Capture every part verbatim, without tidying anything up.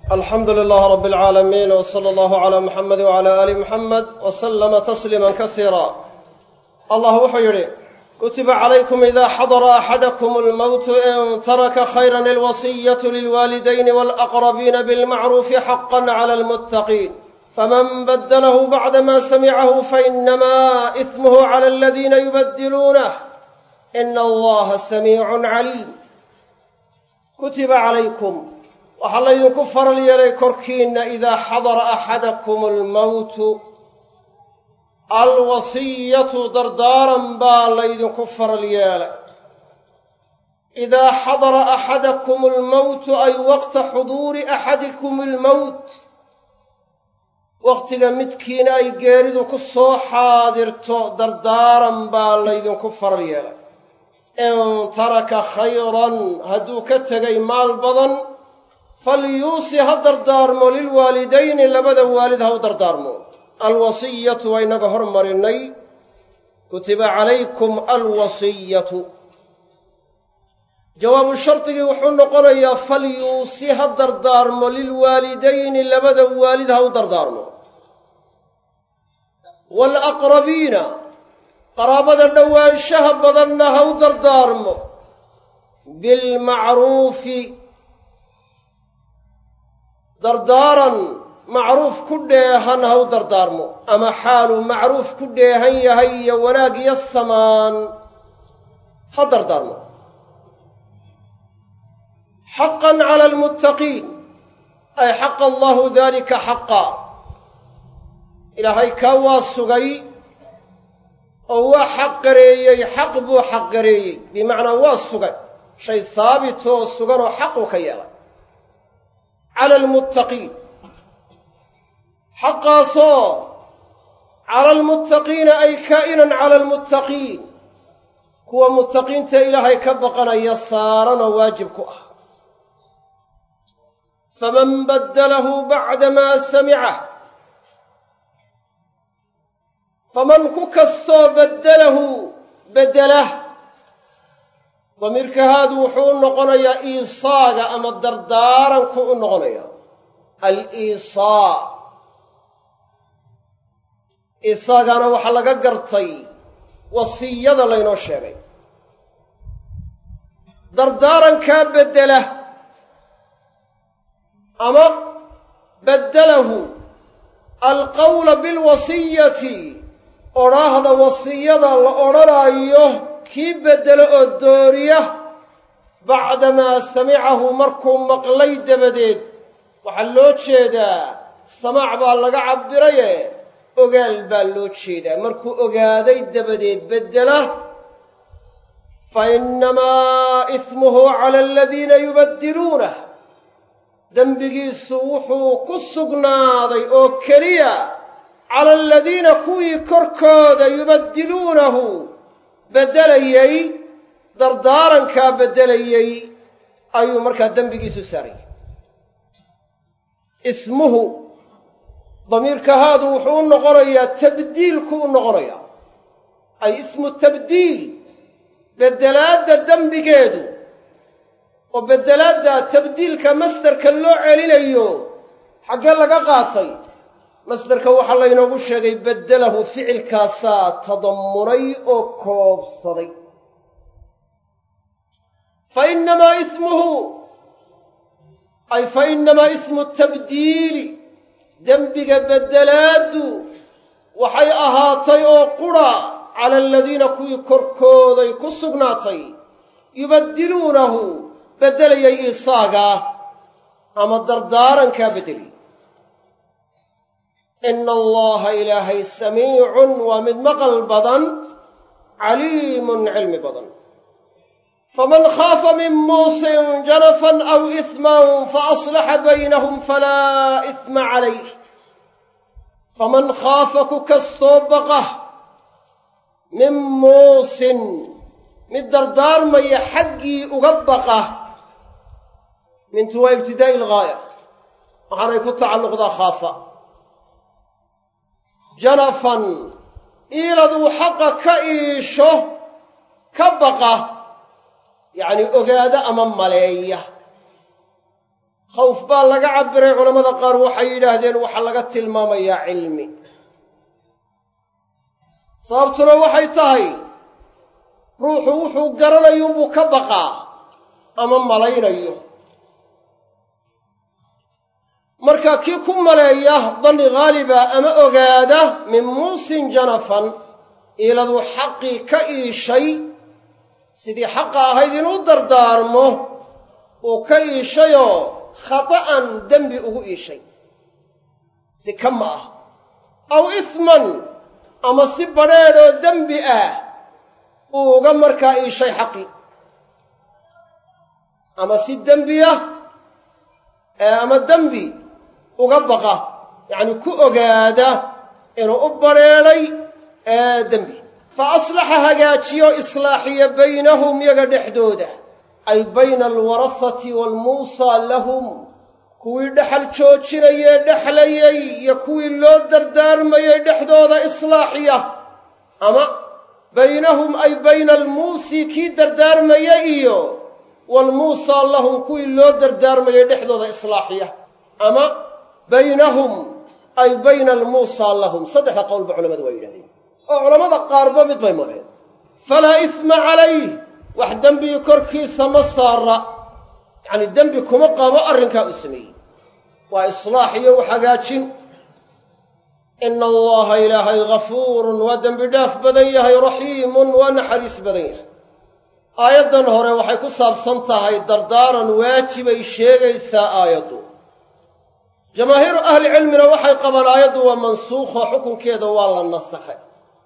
الحمد لله رب العالمين وصلى الله على محمد وعلى آل محمد وسلم تسليما كثيرا. الله وحيري كتب عليكم إذا حضر أحدكم الموت إن ترك خيرا الوصية للوالدين والأقربين بالمعروف حقا على المتقين فمن بدله بعدما سمعه فإنما إثمه على الذين يبدلونه إن الله سميع عليم. كتب عليكم waxaa laydinku faral yeelay korkiinna idaa xadara axadakum almowtu alwasiyatu dardaaran baa laydinku faral yeelay idaa xadara axadakum almowtu ay waqta xuduuri axadikum almowt waqtiga midkiina ay geeridu ku soo xaadirto dardaaran baa laydinku faral yeelay in taraka khayran hadduu ka tegay maal badan falyuusi ha dardaarmo lilwaalidayni labada waalid ha u dardaarmo. alwasiyatu waa inaga hormarinay kutiba calaykum alwasiyatu jawaabu shardigii wuxuu noqonayaa falyuusi ha dardaarmo lilwaalidayni labada waalid ha u dardaarmo waalaqrabiina qaraabada dhowaanshaha badanna ha u dardaarmo bilmacruufi dardaaran macruuf ku dheehan ha u dardaarmo ama xaaluu macruuf ku dheehan yahay iyo wanaag iyo samaan ha dardaarmo xaqan cala almuttaqiin ay xaqa allahu daalika xaqa ilaahay kaa waa sugay oo waa xaq gareeyey xaq buu xaq gareeyey bimacnaa waa sugay shay haabitoo suganoo xaquu ka yeelay cala almuttaqiin xaqaasoo cala almuttaqiina ay kaa'inan cala almuttaqiin kuwa muttaqiinta ilaahay ka baqanaya saaranoo waajib ku ah faman baddalahu bacdamaa samicah faman ku kastoo baddalahu beddelah damiirka haadu wuxuu u noqonayaa iisaaga ama dardaaranku u noqonayaa al-iisaa iisaagana waxaa laga gartay wasiyada laynoo sheegay dardaarankaa beddela ama baddalahu alqawla bilwasiyati odhaahda wasiyada la odhanaayo kii beddelo oo dooriya bacdamaa samicahu markuu maqlay dabadeed waxaa loo jeedaa samaac baa laga cabbiraye ogaal baa loo jeedaa markuu ogaaday dabadeed beddela fa innamaa ismuhu cala aladiina yubaddiluunah dembigiisu wuxuu ku sugnaaday oo keliya cala aladiina kuwii korkooda yubaddiluunahu beddelayey dardaarankaa beddelayey ayuu markaa dembigiisu saarayay ismuhu damiirka haadu wuxuu u noqonayaa tabdiilku u noqonayaa ay ismu tabdiil beddelaadda dembigeedu oo beddelaadda tabdiilka masdarka loo celinayo xaggee laga qaatay masdarka waxaa laynoogu sheegay beddelahu ficilkaasaa tadammunay oo koobsaday fa innamaa ismuhu ay fa innamaa ismu tabdiili dembiga beddelaaddu waxay ahaatay oo qudha cala aladiina kuwii korkooday ku sugnaatay yubaddiluunahu beddelayay iisaagaa ama dardaarankaa beddeliyey ina allaha ilaahay samiicun waa mid maqal badan caliimun cilmi badan faman khaafa min muusin janafan aw isman faaslaxa baynahum falaa isma calayh faman khaafa ku kastoo baqa min muusin mid dardaarmaya xaggii uga baqa mintu waa ibtidaa'i ilgaaya waxaanay ku tacalluqdaa khaafa janafan iiladuu xaqa ka iisho ka baqa yacni ogaada ama maleeya khawf baa laga cabiray culamada qaar waxay yidhaahdeen waxa laga tilmaamayaa cilmi sababtuna waxay tahay ruuxu wuxuu garanayo unbuu ka baqaa ama malaynayo marka kii ku maleeya danni ghaaliba ama ogaada min muusin janafan iiladu xaqii ka iishay sidii xaqa ahayd inuu dardaarmo uu ka iishayoo khata'an dembi ugu iishay si kama ah aw isman ama si badheedhoo dembi ah uu uga markaa iishay xaqii ama si dembi ah ama dembi uga baqa yacni ku ogaada inuu u badheedhay dembi fa aslaxa hagaajiyo islaaxiya baynahum yaga dhexdooda ay bayna alwarasati waalmuusaa lahum kuwii dhexal joojinayee dhexlayay iyo kuwii loo dardaarmayay dhexdooda islaaxiya ama baynahum ay bayna almuusi kii dardaarmaya iyo waalmuusaa lahum kuwii loo dardaarmayay dhexdooda islaaxiya ama baynahum ay bayna almuusaa lahum saddexda qowlba culamadu waa yidhahdeen oo culammada qaarba mid bay mareen falaa isma calayh wax dembii korkiisa ma saara yacni dembi kuma qabo arrinkaa uu sameeyey waa islaax iyo wax hagaajin ina allaha ilaahay ghafuurun waa dembi dhaaf badan yahay raxiimun waa naxariis badan yahay aayaddan hore waxay ku saabsan tahay dardaaran waajibay sheegaysaa aayaddu jamaahiiru ahli cilmina waxay qabaan aayaddu waa mansuukho xukunkeeda waa la nasakhay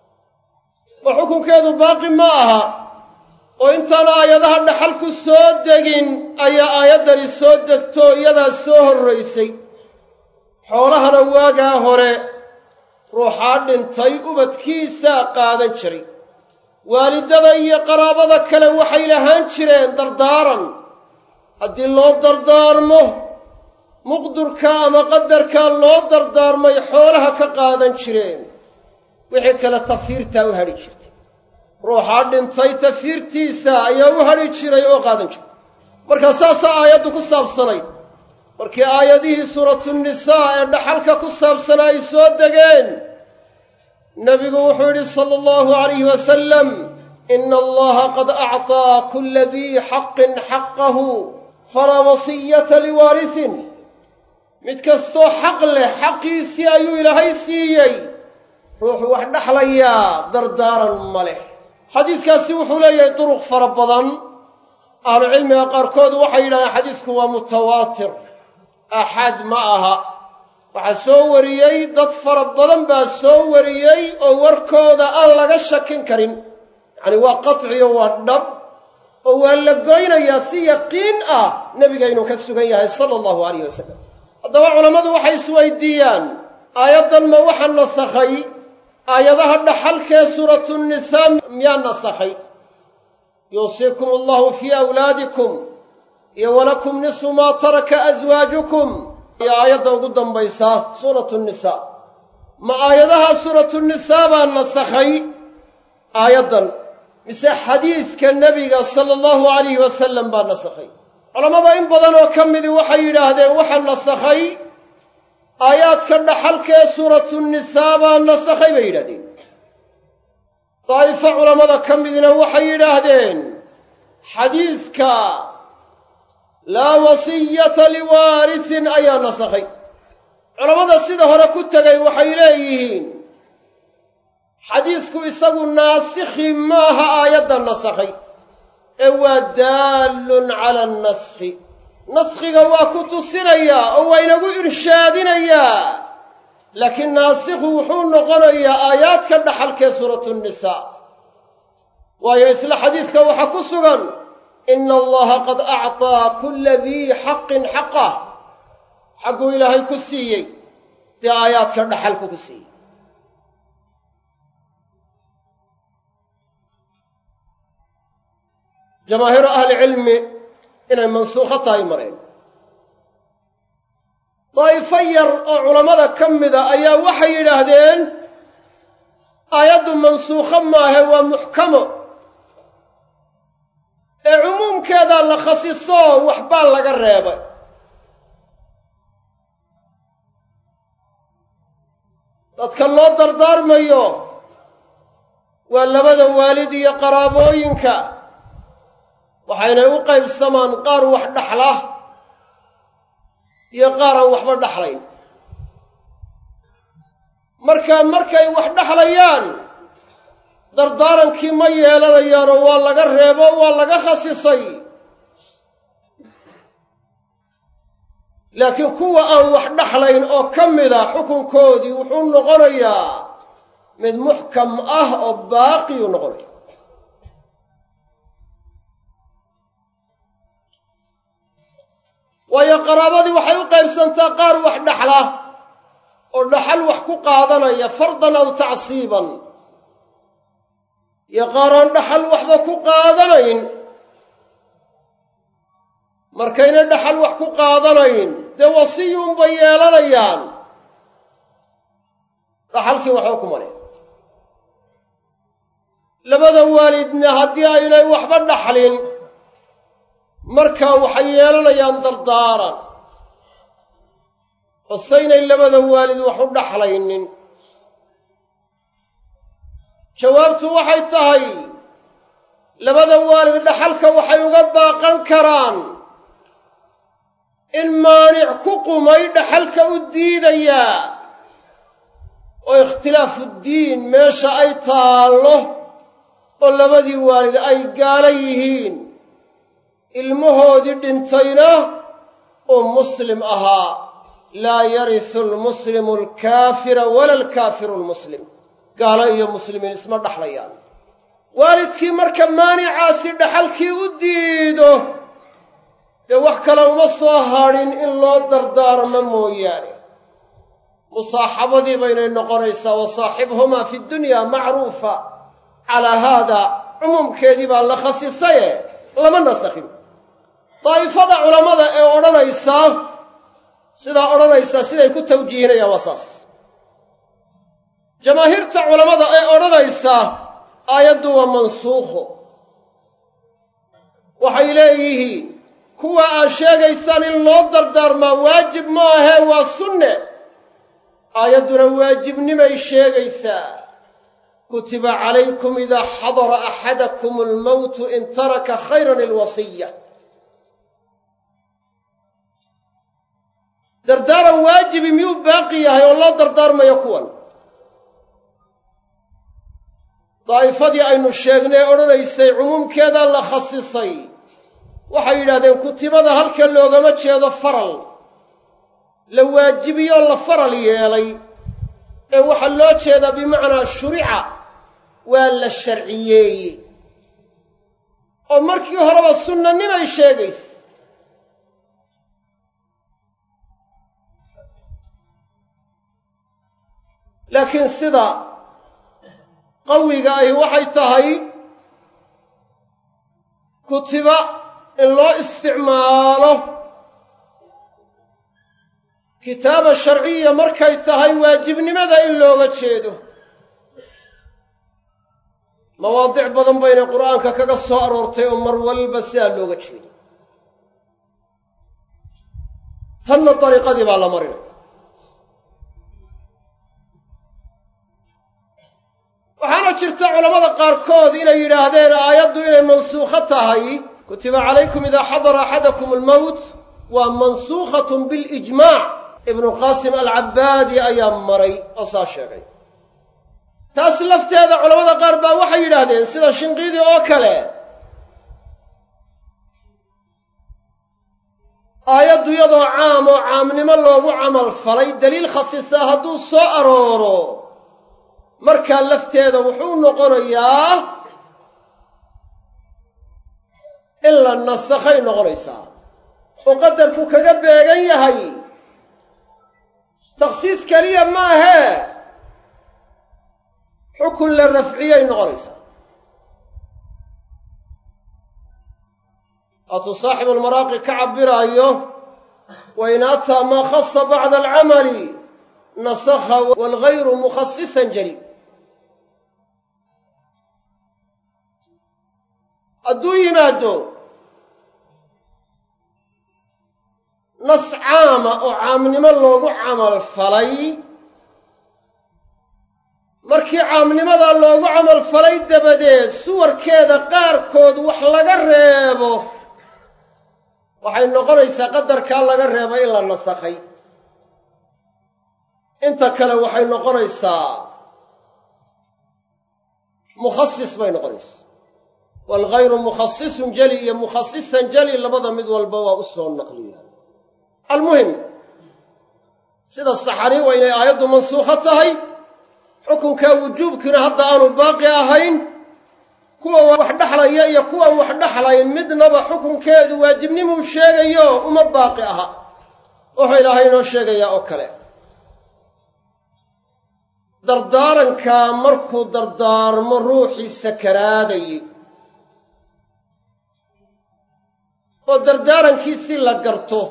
oo xukunkeedu baaqi ma aha oo intaan aayadaha dhaxalku soo degin ayaa aayaddani soo degto iyadaa soo horraysay xoolahana waagaa hore ruuxaa dhintay ubadkiisaa qaadan jiray waalidada iyo qaraabada kale waxay lahaan jireen dardaaran haddii loo dardaarmo muqdurka ama qadarkaa loo dardaarmay xoolaha ka qaadan jireen wixii kale tafiirtaa u hadhi jirtay ruuxaa dhintay tafiirtiisa ayaa u hadhi jiray oo qaadan jiray markaa saasaa aayaddu ku saabsanayd markii aayadihii suuratunisaa ee dhaxalka ku saabsanaa ay soo degeen nebigu wuxuu yidhi sala allahu calayhi wasalam ina allaha qad actaa kulla dii xaqin xaqahu falaa wasiyata liwaarisin mid kastoo xaq leh xaqiisii ayuu ilaahay siiyey ruuxu wax dhexlayaa dardaaran ma leh xadiiskaasi wuxuu leeyahay duruq fara badan ahlucilmiga qaarkood waxay yidhahdeen xadiisku waa mutawaatir axad ma aha waxaa soo wariyey dad fara badan baa soo wariyey oo warkooda aan laga shakin karin yacni waa qatciyo waa dhab oo waa la goynayaa si yaqiin ah nebiga inuu ka sugan yahay sala allahu calayh wasalam haddaba culammadu waxay isweydiiyaan aayaddan ma waxa nasakhay aayadaha dhaxalkee suuratunisaa miyaa nasakhay yuusiikum allahu fii awlaadikum iyo walakum nisfu maa taraka aswaajukum iyo aayadda ugu dambaysa suuratunisaa ma aayadaha suuratunisaa baa nasakhay aayaddan mise xadiiska nebiga sala allahu calayhi wasalam baa nasakhay culammada in badan oo ka midii waxay yidhaahdeen waxa nasakhay aayaadka dhaxalkee suuratunisaa baa nasakhay bay yidhahdeen daa'ifo culammada ka midina waxay yidhaahdeen xadiiska laa wasiyata liwaarisin ayaa nasakhay culammada sida hore ku tegay waxay leeyihiin xadiisku isagu naasikhi maaha aayadda nasakhay ee waa daallun cala annaskhi naskhiga waa ku tusinayaa oo waa inagu irshaadinayaa laakiin naasikhu wuxuu noqonayaa aayaadka dhaxalkee suuratunisaa waayo isla xadiiska waxaa ku sugan ina allaha qad actaa kulla dii xaqin xaqah xagguu ilaahay ku siiyey dee aayaadka dhaxalku ku siiyey jamaahiiru ahlicilmi inay mansuukho tahay mareen daa'ifo yar oo culammada ka mida ayaa waxay yidhaahdeen aayaddu mansuukho maahe waa muxkamo ee cumuumkeedaa la khasiso waxbaa laga reebay dadka loo dardaarmayo waa labada waalid iyo qaraabooyinka waxaynay u qaybsamaan qaar wax dhaxla iyo qaar aan waxba dhaxlayn markaa markay wax dhaxlayaan dardaarankii ma yeelanayaanoo waa laga reebo waa laga khasisay laakiin kuwa aan wax dhaxlayn oo ka mida xukunkoodii wuxuu noqonayaa mid muxkam ah oo baaqiyuu noqonaya waayo qaraabadii waxay u qaybsantaa qaar wax dhaxla oo dhaxal wax ku qaadanaya fardan aw tacsiiban iyo qaar aan dhaxal waxba ku qaadanayn markayna dhaxal wax ku qaadanayn dee wasiyuunbay yeelanayaan dhaxalkii waxba kuma leh labada waalidna haddii aynay waxba dhaxlin markaa waxay yeelanayaan dardaaran oo saynay labada waalid wax u dhaxlaynin jawaabtu waxay tahay labada waalid dhaxalka waxay uga baaqan karaan in maanic ku qumay dhaxalka u diidayaa oo ikhtilaafu ddiin meesha ay taallo oo labadii waalid ay gaala yihiin ilmahoodii dhintayna oo muslim ahaa laa yarisu almuslimu alkaafira wala alkaafiru almuslim gaalo iyo muslimiin isma dhaxlayaan waalidkii marka maanicaasi dhaxalkii u diido dee wax kale uma soo hadhin in loo dardaarmo mooyaane musaaxabadii baynay noqonaysaa wasaaxibhumaa fi dunya macruufa calaa haada cumuumkeedii baa la khasisaye lama nasakhin daa'ifada culammada ee odhanaysaa sidaa odhanaysaa siday ku tawjiihinayaan waa saas jamaahiirta culammada ee odhanaysaa aayaddu waa mansuukho waxay leeyihiin kuwa aad sheegaysaan in loo dardaarmaa waajib ma ahee waa sunne aayadduna waajibnimay sheegaysaa kutiba calaykum idaa xadara axadakum almowtu in taraka khayran alwasiya dardaaran waajibi miyuu baaqi yahay oo loo dardaarmayo kuwan daa'ifadii aynu sheegnay odhanaysay cumuumkeedaa la khasisay waxay yidhahdeen kutibada halka loogama jeedo faral la waajibiyoo la faral yeelay ee waxaa loo jeedaa bimacnaa shurica waa la sharciyeeyey oo markii horeba sunnanimay sheegaysa laakiin sida qawiga ahi waxay tahay kutiba in loo isticmaalo kitaaba sharciya markay tahay waajibnimada in looga jeedo mawaadic badan baynay qur'aanka kaga soo aroortay oo mar walba sidaa looga jeedo tanna dariiqadii baa la marinaya waxaana jirta culammada qaarkood inay yidhaahdeen aayaddu inay mansuukho tahay kutiba calaykum idaa xadara axadakum almowt waa mansuukhatun bilijmaac ibnu qaasim alcabbaadi ayaa maray oo saa sheegay taas lafteeda culammada qaar baa waxay yidhaahdeen sida shinqiidi oo kale aayaddu iyadoo caam oo caamnimo loogu camal falay daliil khasisa hadduu soo arooro markaa lafteeda wuxuu noqonayaa in la nasakhay noqonaysaa oo qadarku kaga beegan yahay takhsiis keliya maahee xukun la rafciyay noqonaysaa waatuu saaxibu almaraaqi ka cabbiraayo wain ataa maa khasa bacda alcamali nasakha waalghayru mukhasisan jali hadduu yimaado nas caama oo caamnimo loogu camal falay markii caamnimada loogu camal falay dabadeed suwarkeeda qaarkood wax laga reebo waxay noqonaysaa qadarkaa laga reebo in la nasakhay inta kale waxay noqonaysaa mukhasis bay noqonaysaa waalghayru mukhasisun jali iyo mukhasisan jali labada mid walba waa u soo naqliyaan almuhim sida saxani waa inay aayaddu mansuukho tahay xukunkaa wujuubkiina hadda aanu baaqi ahayn kuwa wax dhexlaya iyo kuwan wax dhexlayn midnaba xukunkeedu waajibnimuu sheegayo uma baaqi aha wuxuu ilaahay inoo sheegayaa oo kale dardaarankaa markuu dardaarmo ruuxii sakaraadayey oo dardaarankiisii la garto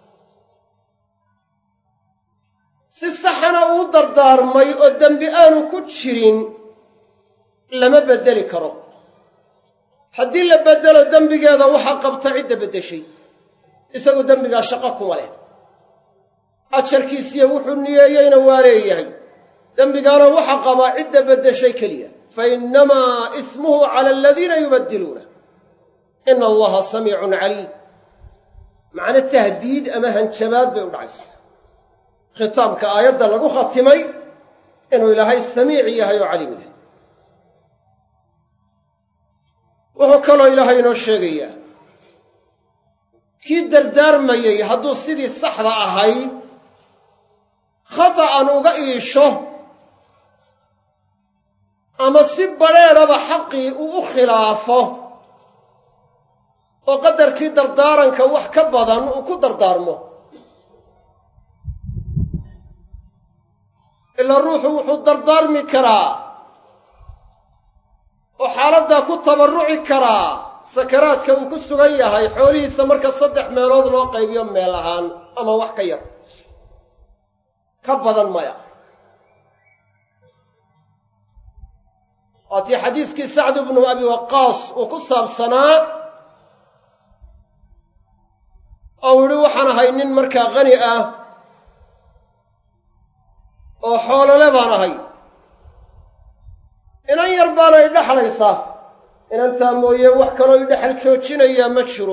si saxana uu dardaarmay oo dembi aanu ku jirin lama beddeli karo haddii la beddelo dembigeeda waxaa qabta cidda beddeshay isagu dembigaa shaqo kuma leh ajarkiisiya wuxuu niyeeyeyna waa leeyahay dembigaana waxa qabaa cidda beddeshay keliya fa innamaa ismuhu cala aladiina yubaddiluuna ina allaha samiicun caliim macno tahdiid ama hanjabaad bay u dhacaysa khitaabka aayadda lagu khatimay inuu ilaahay samiic yahay oo caliim yahay wuxuu kaloo ilaahay inoo sheegayaa kii dardaarmayey hadduu sidii saxda ahayd khata'an uga iisho ama si badrheedhaba xaqii uu u khilaafo oo qadarkii dardaaranka wax ka badan uu ku dardaarmo ilaa ruuxu wuxuu dardaarmi karaa oo xaaladdaa ku tabarruci karaa sakaraadka uu ku sugan yahay xoolihiisa marka saddex meelood loo qaybiyo meel ahaan ama wax ka yar ka badan maya waatii xadiiskii sacdu bnu abi waqaas uu ku saabsanaa oo yidhi waxaan ahay nin markaa qani ah oo xoolole baan ahay inan yar baana i dhexlaysaa inantaa mooye wax kaloo i dhexal joojinayaa ma jiro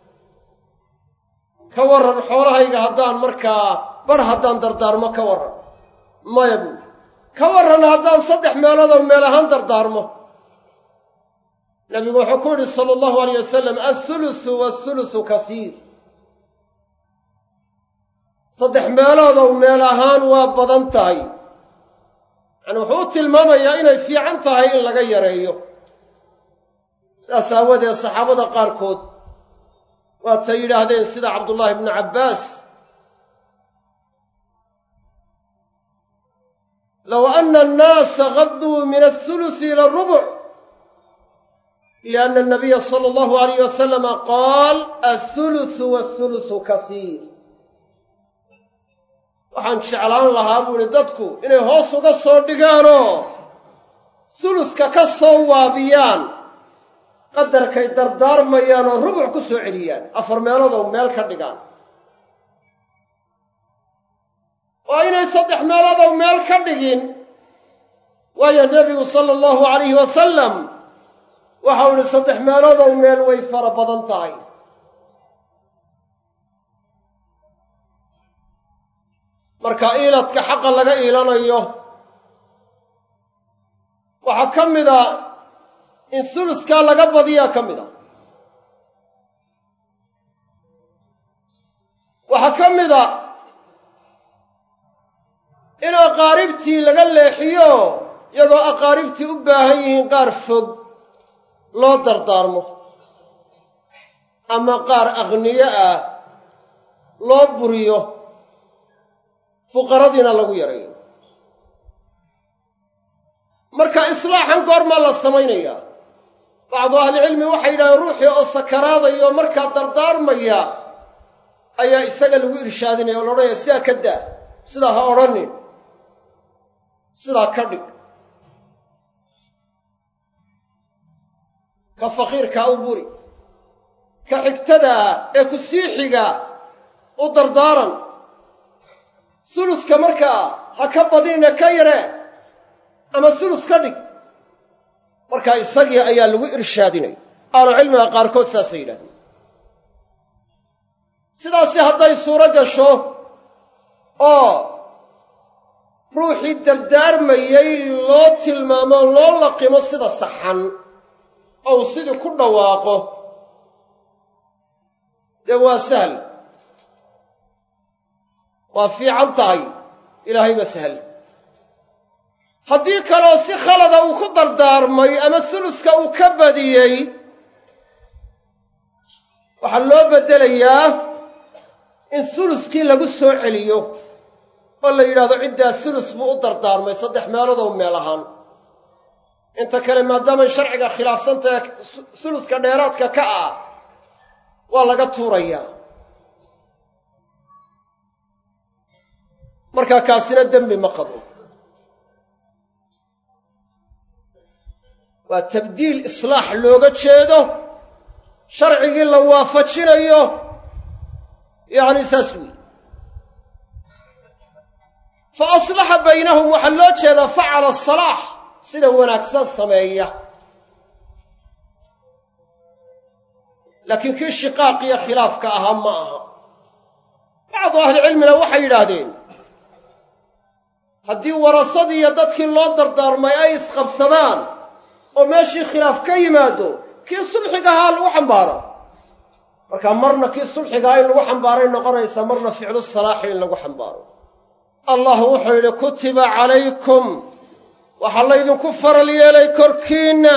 ka warran xoolahayga haddaan markaa bar haddaan dardaarmo ka warran maya buuli ka warran haddaan saddex meeloodoo meel ahaan dardaarmo nabigu wuxuu ku yidhi sala allahu alayh wasalam athulusu wathulusu kasiir saddex meeloodow meel ahaan waa badan tahay yacani wuxuu u tilmaamayaa inay fiican tahay in laga yareeyo saas aawadeed saxaabada qaarkood waatay yidhaahdeen sida cabdullaahi ibnu cabbaas low anna annaasa gadduu min athulusi ila arubuc lianna anabiya sala allahu alayh wasalama qaal athulusu wathulusu kasiir waxaan jeclaan lahaa buu ihi dadku inay hoos uga soo dhigaanoo suluska ka soo waabiyaan qadarkay dardaarmayaan oo rubuc ku soo celiyaan afar meelood oo meel ka dhigaan waa inay saddex meelood oo meel ka dhigin waayo nebigu sala allahu calayhi wasalam waxau idhi saddex meelood oo meel way fara badan tahay marka iiladka xaqa laga iilanayo waxaa ka mida in suluskaa laga badiyaa ka mida waxaa ka mida in aqaaribtii laga leexiyo iyagoo aqaaribtii u baahan yihiin qaar fog loo dardaarmo ama qaar akhniyo ah loo buriyo fuqaradiina lagu yareeyo marka islaaxan goormaa la samaynayaa bacdu ahlicilmi waxay yidhahdeen ruuxii oo sakaraadayo markaa dardaarmaya ayaa isaga lagu irshaadinaya oo la odhanaya sidaa ka daa sidaa ha odhanin sidaa ka dhig ka faqiirkaa u buri ka xigtadaa ee ku sii xiga u dardaaran suluska markaa ha ka badinina ka yaree ama sulus ka dhig markaa isagii ayaa lagu irshaadinaya ahlu cilmiga qaarkood saasay yidhahdeen sidaasi hadday suuro gasho oo ruuxii dardaarmayey loo tilmaamo loo laqimo sida saxan ou sidii ku dhawaaqo dee waa sahl waa fiican tahay ilaahay ba sahl haddii kaleo si khalada uu ku dardaarmay ama suluska uu ka badiyey waxaa loo beddelayaa in suluskii lagu soo celiyo oo la yidhahdo ciddaa sulus buu u dardaarmay saddex meeloodoo meel ahaan inta kale maadaamay sharciga khilaafsantahe suluska dheeraadka ka ah waa laga tuurayaa markaa kaasina dembi ma qabo waa tabdiil islaax looga jeedo sharcigii la waafajinayo yacni saas weyi fa aslaxa baynahum waxaa loo jeedaa facala asalaax sida wanaagsan sameeya laakiin kii shiqaaqiyo khilaafka ahaa ma aha bacdu ahlicilmina waxay yidhaahdeen haddii warasadii iyo dadkii loo dardaarmay ay isqabsadaan oo meeshii khilaaf ka yimaado kii sulxiga ahaa lagu xambaaro markaa marna kii sulxigaa in lagu xambaaray noqonaysa marna ficlu salaaxi in lagu xambaaro allah wuxuu yidhi kutiba calaykum waxaa laydinku faral yeelay korkiinna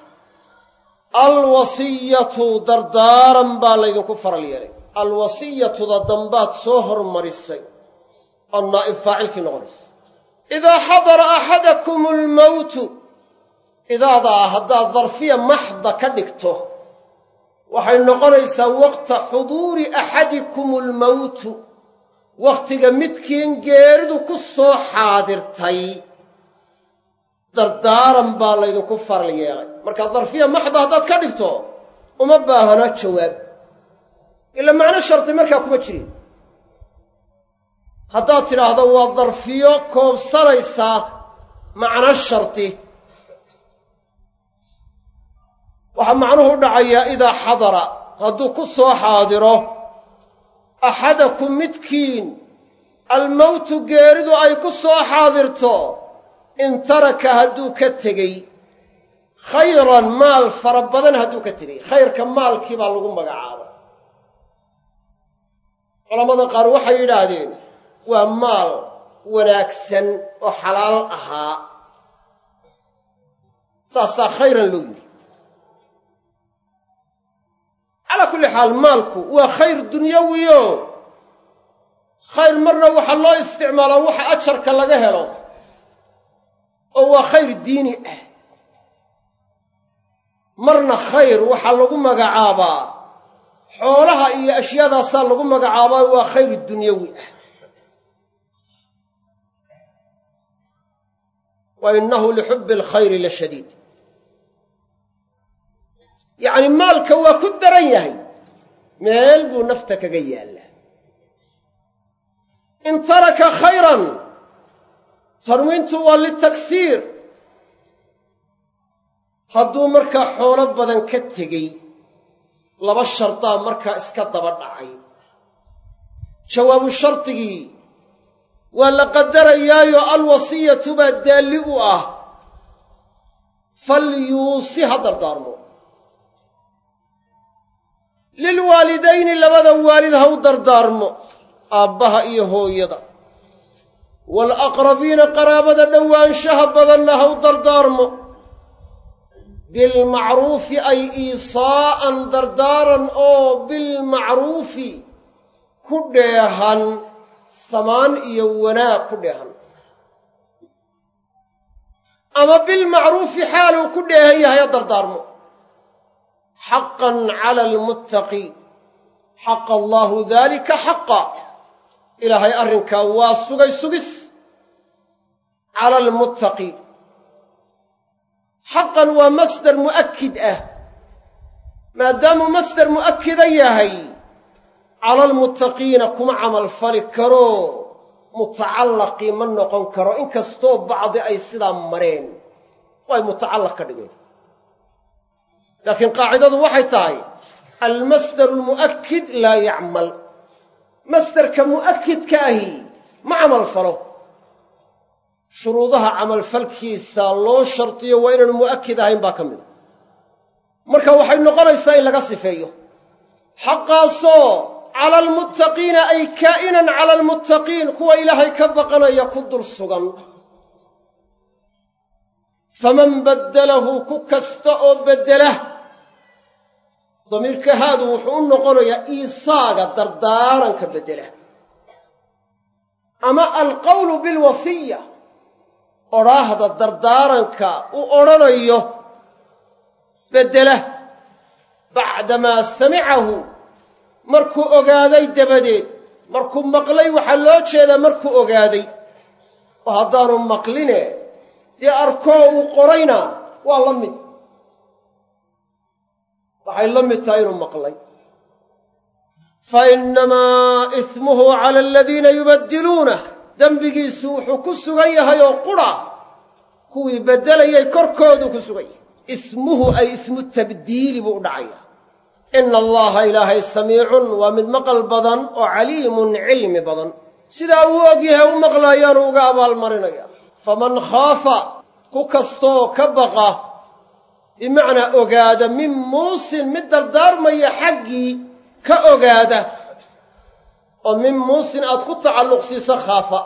alwasiyatu dardaaran baa laydinku faral yeelay alwasiyatuda dambaad soo hormarisay oo naa'ib faacilkii noqonaysa idaa xadara axadakum almawtu idaadaa haddaad darfiya maxda ka dhigto waxay noqonaysaa waqta xuduuri axadikum almawtu wakhtiga midkiin geeridu ku soo xaadirtay dardaaran baa laydinku faral yeelay markaa darfiya maxda haddaad ka dhigto uma baahana jawaab ila macno shardi markaa kuma jirin haddaad tidhaahdo waa darfiyo koobsanaysaa macno shardi waxaa macnuhu u dhacayaa idaa xadara hadduu ku soo xaadiro axadakum midkiin almawtu geeridu ay ku soo xaadirto in taraka hadduu ka tegey khayran maal fara badan hadduu ka tegey khayrka maalkii baa lagu magacaabay culammada qaar waxay yidhaahdeen waa maal wanaagsan oo xalaal ahaa saasaa khayran loo yidhi calaa kulli xaal maalku waa khayr dunyawiyo khayr marna waxaa loo isticmaalaa waxa ajarka laga helo oo waa khayr diini ah marna khayr waxaa lagu magacaabaa xoolaha iyo ashyaadaasaa lagu magacaabaa waa khayr dunyawi ah wa innahu lixubbi alkhayri la shadiid yacni maalka waa ku daran yahay meel buu nafta kaga yaallaa in taraka khayran tanwiintu waa litaksiir hadduu markaa xoolo badan ka tegey laba shardaa markaa iska daba dhacay jawaabu shardigii waa la qadarayaayo alwasiyatu baa daalli u ah falyuusi ha dardaarmo lilwaalidayni labada waalid ha u dardaarmo aabbaha iyo hooyada waalaqrabiina qaraabada dhowaanshaha badanna ha u dardaarmo bilmacruufi ay iisaa'an dardaaran oo bilmacruufi ku dheehan samaan iyo wanaag ku dheehan ama bilmacruufi xaaluu ku dheehan yahay ha dardaarmo xaqan cala almuttaqiin xaqa allaahu daalika xaqa ilaahay arrinkaa waa sugay sugis cala almuttaqiin xaqan waa masdar mu'akid ah maadaamuu masdar mu'akida yahay cala almuttaqiina kuma camalfali karo mutacallaqii ma noqon karo inkastoo bacdi ay sidaa mareen way mutacallaq ka dhigeen laakiin qaacidadu waxay tahay almasdaru almu'akkid laa yacmal masdarka mu'akkidka ahi ma camal falo shuruudaha camalfalkiisa loo shardiyo waa inaanu mu'akkid ahayn baa ka mid a marka waxay noqonaysaa in laga sifeeyo xaqaasoo cala almuttaqiina ay kaa'inan cala almuttaqiin kuwa ilaahay ka baqanaya ku dul sugan faman baddalahu ku kasta oo beddela damiirka haadu wuxuu u noqonayaa iisaaga dardaaranka beddela ama alqawlu bilwasiya odhaahda dardaaranka uu odhanayo beddela bacdamaa samicahu markuu ogaaday dabadeed markuu maqlay waxaa loo jeedaa markuu ogaaday oo haddaanu maqline dee arkoo uu qorayna waa la mid waxay la mid tahay inuu maqlay fa innamaa ismuhu cala aladiina yubaddiluunah dembigiisu wuxuu ku sugan yahay oo qura kuwii beddelayay korkoodu ku sugan yahay ismuhu ay ismu tabdiili buu u dhacayaa ina allaha ilaahay samiicun waa mid maqal badan oo caliimun cilmi badan sidaa uu og yahay u maqlaayaanu uga abaalmarinaya faman khaafa ku kastoo ka baqa bimacnaa ogaada min muusin mid dardaarmaya xaggii ka ogaada oo min muusin aad ku tacalluqsiiso khaafa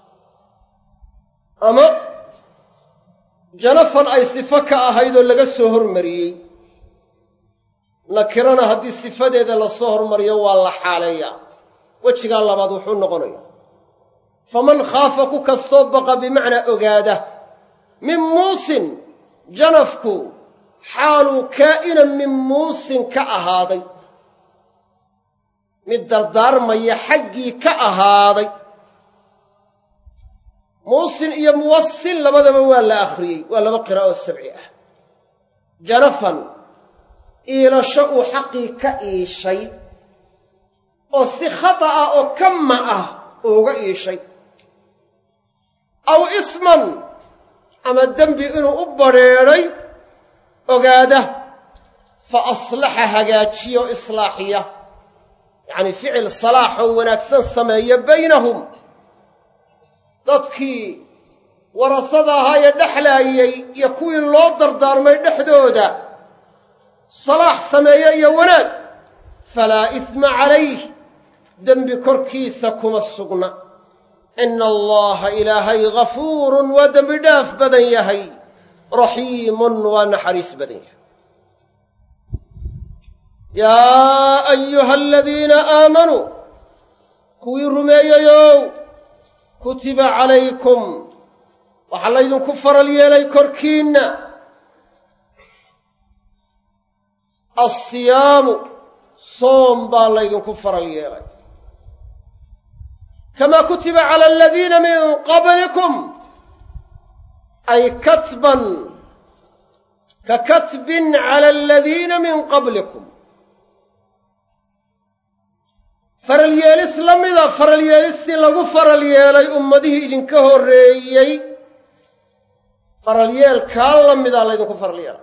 ama janafan ay sifo ka ahayd oo laga soo hormariyey nakirana haddii sifadeeda la soo hormariyo waa la xaaleeyaa wejigaa labaad wuxuu noqonaya faman khaafa ku kastoo baqa bimacnaa ogaada min muusin janafku xaaluu kaa'inan min muusin ka ahaaday mid dardaarmaya xaggii ka ahaaday muusin iyo muwasil labadaba waa la akhriyey waa laba qiraa'o sabci ah janafan iilasho uu xaqii ka iishay oo si khata ah oo kama ah uuga iishay aw isman ama dembi inuu u badrheedhay ogaada fa aslaxa hagaajiyo islaaxiya yacnii ficil salaaxoo wanaagsan sameeya baynahum dadkii warasada ahaa ee dhexlaayay iyo kuwii loo dardaarmay dhexdooda salaax sameeye iyo wanaag falaa isma calayh dembi korkiisa kuma sugna ina allaha ilaahay ghafuurun waa dembi dhaaf badan yahay raxiimun waa naxariis badan yahay yaa ayuha aladiina aamanuu kuwii rumeeyeyow kutiba calaykum waxaa laydinku faral yeelay korkiinna alsiyaamu soom baa laydinku faral yeelay kamaa kutiba cala aladiina min qablikum ay katban ka katbin cala aladiina min qablikum faral yeelis la mida faral yeelistii lagu faral yeelay ummadihii idinka horreeyey faral yeelkaa la midaa laydinku faral yeelay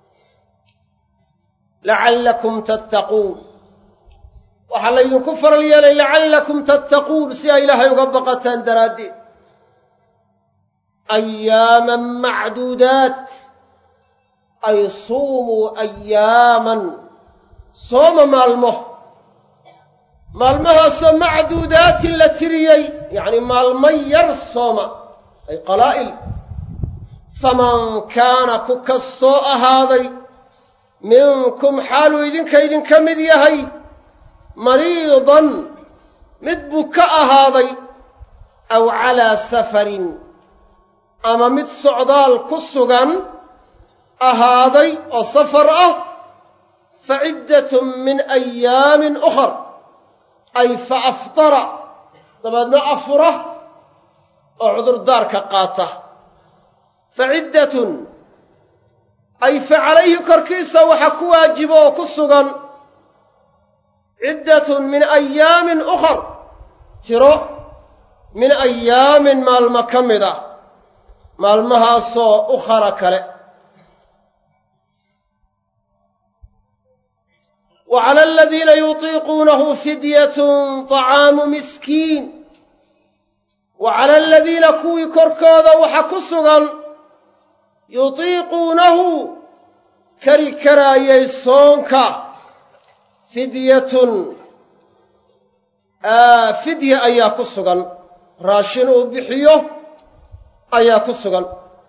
lacallakum tattaquun waxaa laydinku faral yeelay lacallakum tattaquun si ay ilaahay uga baqataan daraaddeed ayaaman macduudaat ay suumuu ayaaman sooma maalmo maalmahaasoo macduudaatin la tiriyey yacni maalmo yar sooma ay qalaa'il faman kaana ku kastoo ahaaday minkum xaaluu idinka idinka mid yahay mariidan mid buu ka ahaaday aw calaa safarin ama mid socdaal ku sugan ahaaday oo safar ah fa ciddatun min ayaamin ukhar ay fa aftara dabeedna afura oo cudurdaarka qaata fa ciddatun ay fa calayhi korkiisa waxa ku waajibo oo ku sugan ciddatun min ayaamin ukhar tiro min ayaamin maalmo ka mid ah maalmahaasoo ukhara kale wa cala aladiina yutiiquunahu fidyatun طacaamu miskiin wa cala aladiina kuwii korkooda waxa ku sugan yutiiquunahu kari karaayay soonka fidyatun fidya ayaa ku sugan raashin uu bixiyo ayaa ku sugan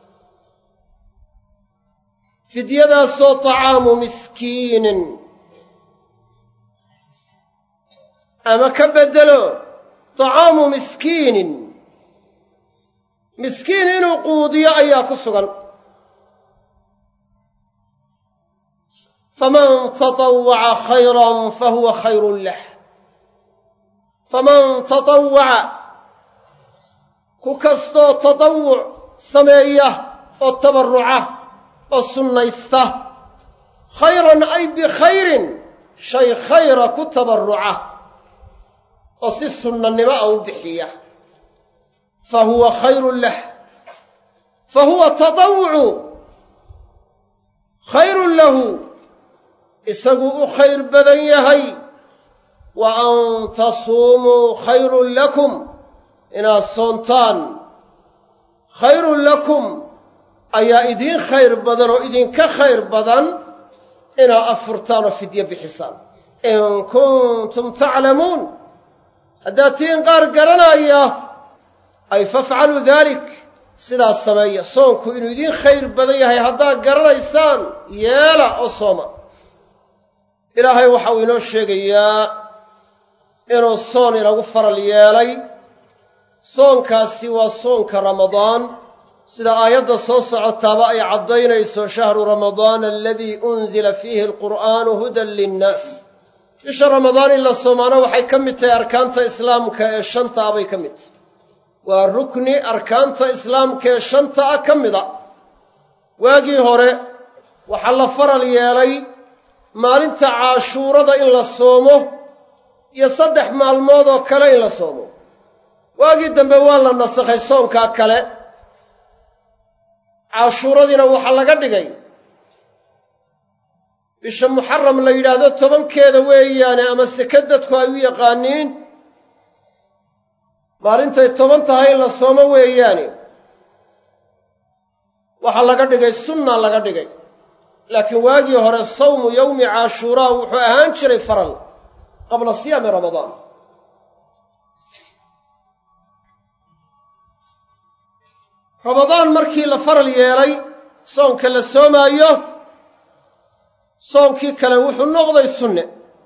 fidyadaasoo طacaamu miskiinin ama ka beddelo طacaamu miskiinin miskiin inuu quudiyo ayaa ku sugan faman taطawaca khayran fahuwa khayrun lah faman taطawaca ku kastoo tatawuc sameeya oo tabarruca oo sunnaysta khayran ay bikhayrin shay khayra ku tabarruca oo si sunnanimo a u bixiya fa huwa khayrun lah fa huwa tatawucu khayrun lahu isaguu u khayr badan yahay wa an tasuumuu khayrun lakum inaad soontaan khayrun lakum ayaa idiin khayr badan oo idinka khayr badan inaad afurtaan oo fidyo bixisaan in kuntum taclamuun haddaad tihiin qaar garanaya ay fafcaluu daalik sidaas sameeya soonku inuu idiin khayr badan yahay haddaad garanaysaan yeela oo sooma ilaahay waxa uu inoo sheegayaa inuu soon inagu faral yeelay soonkaasi waa soonka ramadaan sida aayadda soo socotaaba ay caddaynayso shahru ramadaana aladii unzila fiihi alqur'aanu hudan linnaas bisha ramadaan in la soomaano waxay ka mid tahay arkaanta islaamka ee shanta ah bay ka mid tahay waa rukni arkaanta islaamka ee shanta ah ka mid a waagii hore waxaa la faral yeelay maalinta caashuurada in la soomo iyo saddex maalmood oo kale in la soomo waagii dambe waa la nasakhay soonkaa kale caashuuradiina waxaa laga dhigay bisha muxaram la yidhaahdo tobankeeda weeyaane ama seke dadku ay u yaqaaniin maalintay toban tahay in la soomo weeyaane waxaa laga dhigay sunna laga dhigay laakiin waagii hore sawmu yowmi caashuuraa wuxuu ahaan jiray faral qabla siyaami ramadaan ramadaan markii la faral yeelay soonka la soomaayo soonkii kale wuxuu noqday sunne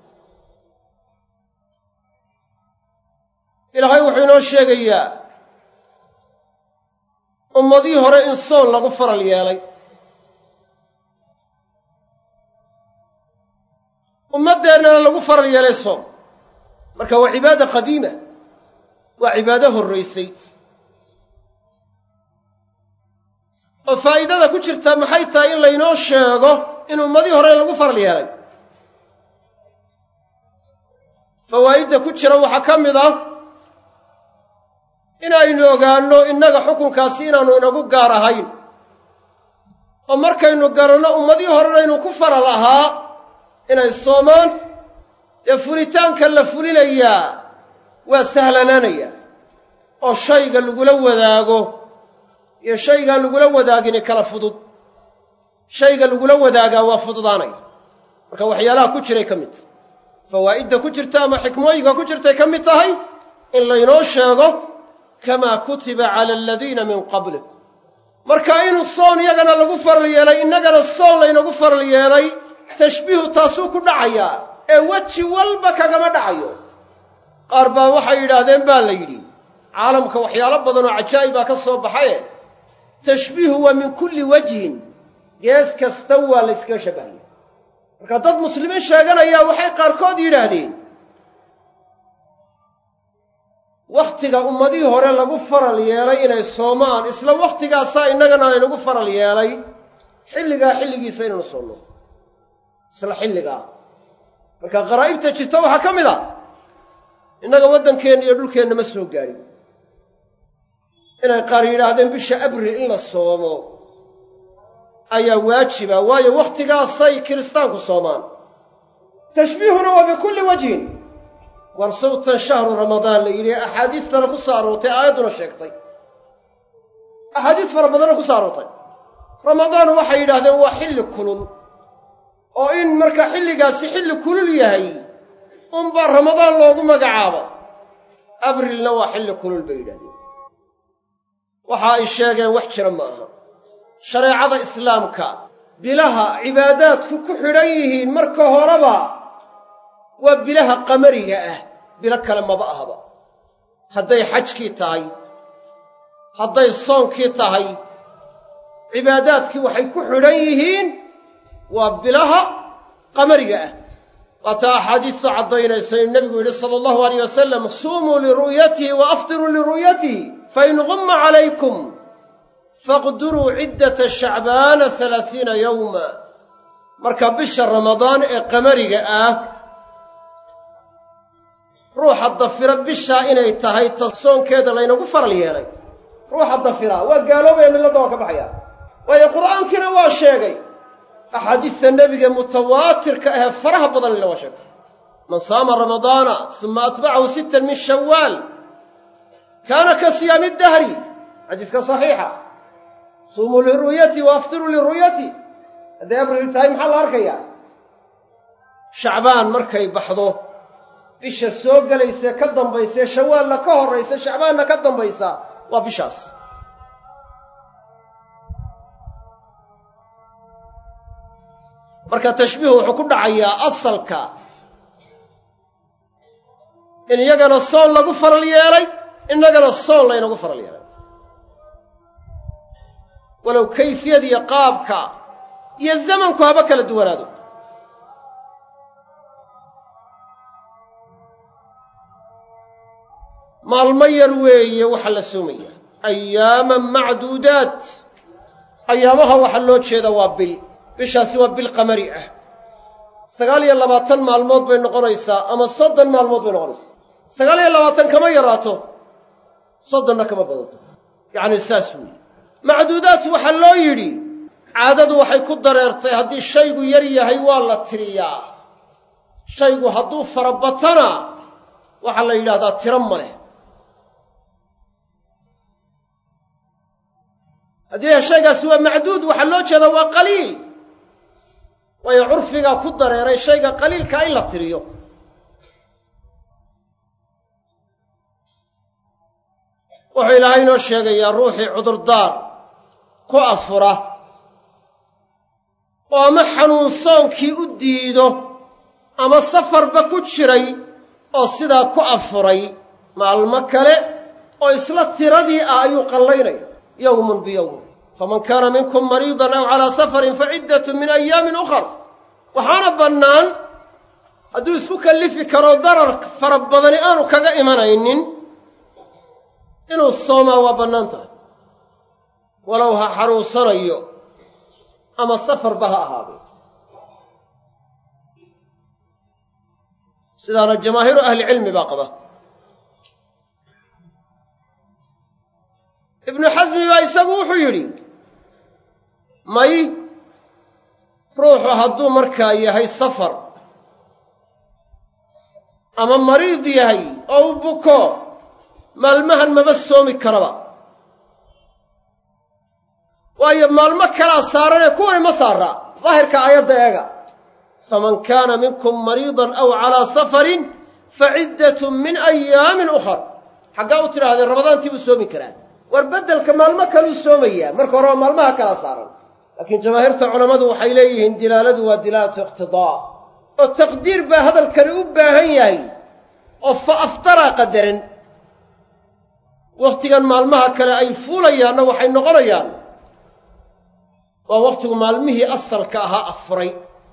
ilaahay wuxuu inoo sheegayaa ummadii hore in soon lagu faral yeelay ummaddeennana lagu faral yeelay soom marka waa cibaada qadiima waa cibaado horraysay oo faa'iidada ku jirta maxay tahay in laynoo sheego in ummadii hore lagu faral yeelay fawaa'idda ku jira waxaa ka mid ah inaynu ogaanno innaga xukunkaasi inaannu inagu gaar ahayn oo markaynu garanno ummadii horena inuu ku faral ahaa inay soomaan dee fulitaanka la fulinayaa waa sahlanaanaya oo shayga lagula wadaago iyo shaygaan lagula wadaagini kala fudud shayga lagula wadaagaa waa fududaanaya marka waxyaalaha ku jiray ka mid tahay fawaa'idda ku jirta ama xikmooyinka ku jirtay ka mid tahay in laynoo sheego kamaa kutiba cala aladiina min qablikum marka inuu soon iyagana lagu faral yeelay innagana soon laynagu faral yeelay tashbiihu taasuu ku dhacayaa ee weji walba kagama dhacayo qaar baa waxay yidhaahdeen baa la yidhi caalamka waxyaalo badan oo cajaa'ibaa ka soo baxaye tashbiihu waa min kulli wajhin gees kasta waa la yskaga shabbahaya marka dad muslimiin sheeganaya waxay qaarkood yidhaahdeen wakhtiga ummadihii hore lagu faral yeelay inay soomaan isla wakhtigaasaa innagana laynagu faral yeelay xilligaa xilligiisa inaynu soonno isla xilligaa marka qaraa'ibta jirta waxaa ka mid a innaga waddankeenna iyo dhulkeenna ma soo gaadhin inay qaar yidhaahdeen bisha abril in la soomo ayaa waajiba waayo wakhtigaasay kiristaanku soomaan tashbiihuna waa bikulli wajhin war sawtan shahru ramadaan la yidhi axaadiistana ku soo aroortay aayadduna sheegtay axaadiis fara badanna ku soo aroortay ramadaan waxay yidhaahdeen waa xilli kulul oo in marka xilligaasi xilli kulul yahay unbaa ramadaan loogu magacaabo abrilna waa xilli kulul bay yidhahdeen waxa ay sheegeen wax jira ma aha shareecada islaamka bilaha cibaadaadku ku xidhan yihiin marka horeba waa bilaha qamariga ah bilo kale maba ahaba hadday xajkii tahay hadday soonkii tahay cibaadaadkii waxay ku xidhan yihiin waa bilaha qamariga ah waata axaadiistu caddaynayso in nebigu yidhi sala allahu alayh wasalam suumuu liru'yatihi wa aftiruu liru'yatihi fain gumma calaykum faqduruu ciddata shacbaana halaasiina yowma marka bisha ramadaan ee qamariga ah ruuxa dafira bishaa inay tahay ta soonkeeda laynagu faral yeelay ruuxa dafira waa gaaloobaya milladda waa ka baxaya waayo qur'aankiina waa sheegay axaadiista nebiga mutawaatirka ahee faraha badanina waa sheegtay man saama ramadaana suma atbacahu sittan min shawaal kaana ka siyaami dahri xadiiska saxiixa suumuu liru'yati wa aftiruu liru'yati hadday abril tahay maxaa la arkayaa shacbaan markay baxdo bisha soo gelaysee ka dambaysee shawaalna ka horraysa shacbaanna ka dambaysa waa bishaas marka tashbiihu wuxuu ku dhacayaa asalka in iyagana soon lagu faral yeelay innagana soon laynagu faral yeelay walow kayfiyad iyo qaabka iyo zamanku haba kala duwanaado maalmo yar weeye waxaa la soomaya ayaaman macduudaat ayaamaha waxaa loo jeeda waa bil bishaasi waa bil qamari ah sagaal iyo labaatan maalmood bay noqonaysaa ama soddon maalmood bay noqonaysaa sagaal iyo labaatan kama yaraato soddonna kama badato yacni saas weeye macduudaat waxaa loo yidhi caadadu waxay ku dareertay haddii shaygu yar yahay waa la tiriyaa shaygu hadduu farabatana waxaa la yidhahdaa tiro ma leh haddii shaygaasi waa macduud waxaa loo jeedaa waa qaliil waayo curfigaa ku dareeray shayga qaliilkaa in la tiriyo wuxuu ilaahay inoo sheegayaa ruuxii cudurdaar ku afura oo ama xanuunsoonkii u diido ama safarba ku jiray oo sidaa ku afuray maalmo kale oo isla tiradii ah ayuu qallaynaya yowmun biyowm faman kaana minkum mariidan aw calaa safarin faciddatun min ayaamin ukhar waxaana bannaan hadduu isku kallifi karo darar fara badani aanu kaga imanaynin inuu soomaa waa bannaan tahay walow ha xanuunsanayo ama safarba ha ahaadee sidaana jamaahiiru ahlicilmi baa qaba ibnu xasmi baa isagu wuxuu yidhi may ruuxu hadduu markaa yahay safar ama mariid yahay oo u buko maalmahan maba soomi karaba waayo maalmo kalaa saaranee kuwani ma saara daahirka aayadda eega faman kaana minkum mariidan aw calaa safarin faciddatun min ayaamin ukhar xaggaa u tidhaahdeen ramadaantii buu soomi karaa war beddelka maalmo kaluu soomayaa marka horeba maalmaha kala saaran laakiin jamaahiirta culammadu waxay leeyihiin dilaaladu waa dilaalatu iqtidaa oo taqdiir baa hadalkani u baahan yahay oo fa aftaraa qadaran wakhtigan maalmaha kale ay fuulayaanna waxay noqonayaan waa wakhtigu maalmihii asalka ahaa afuray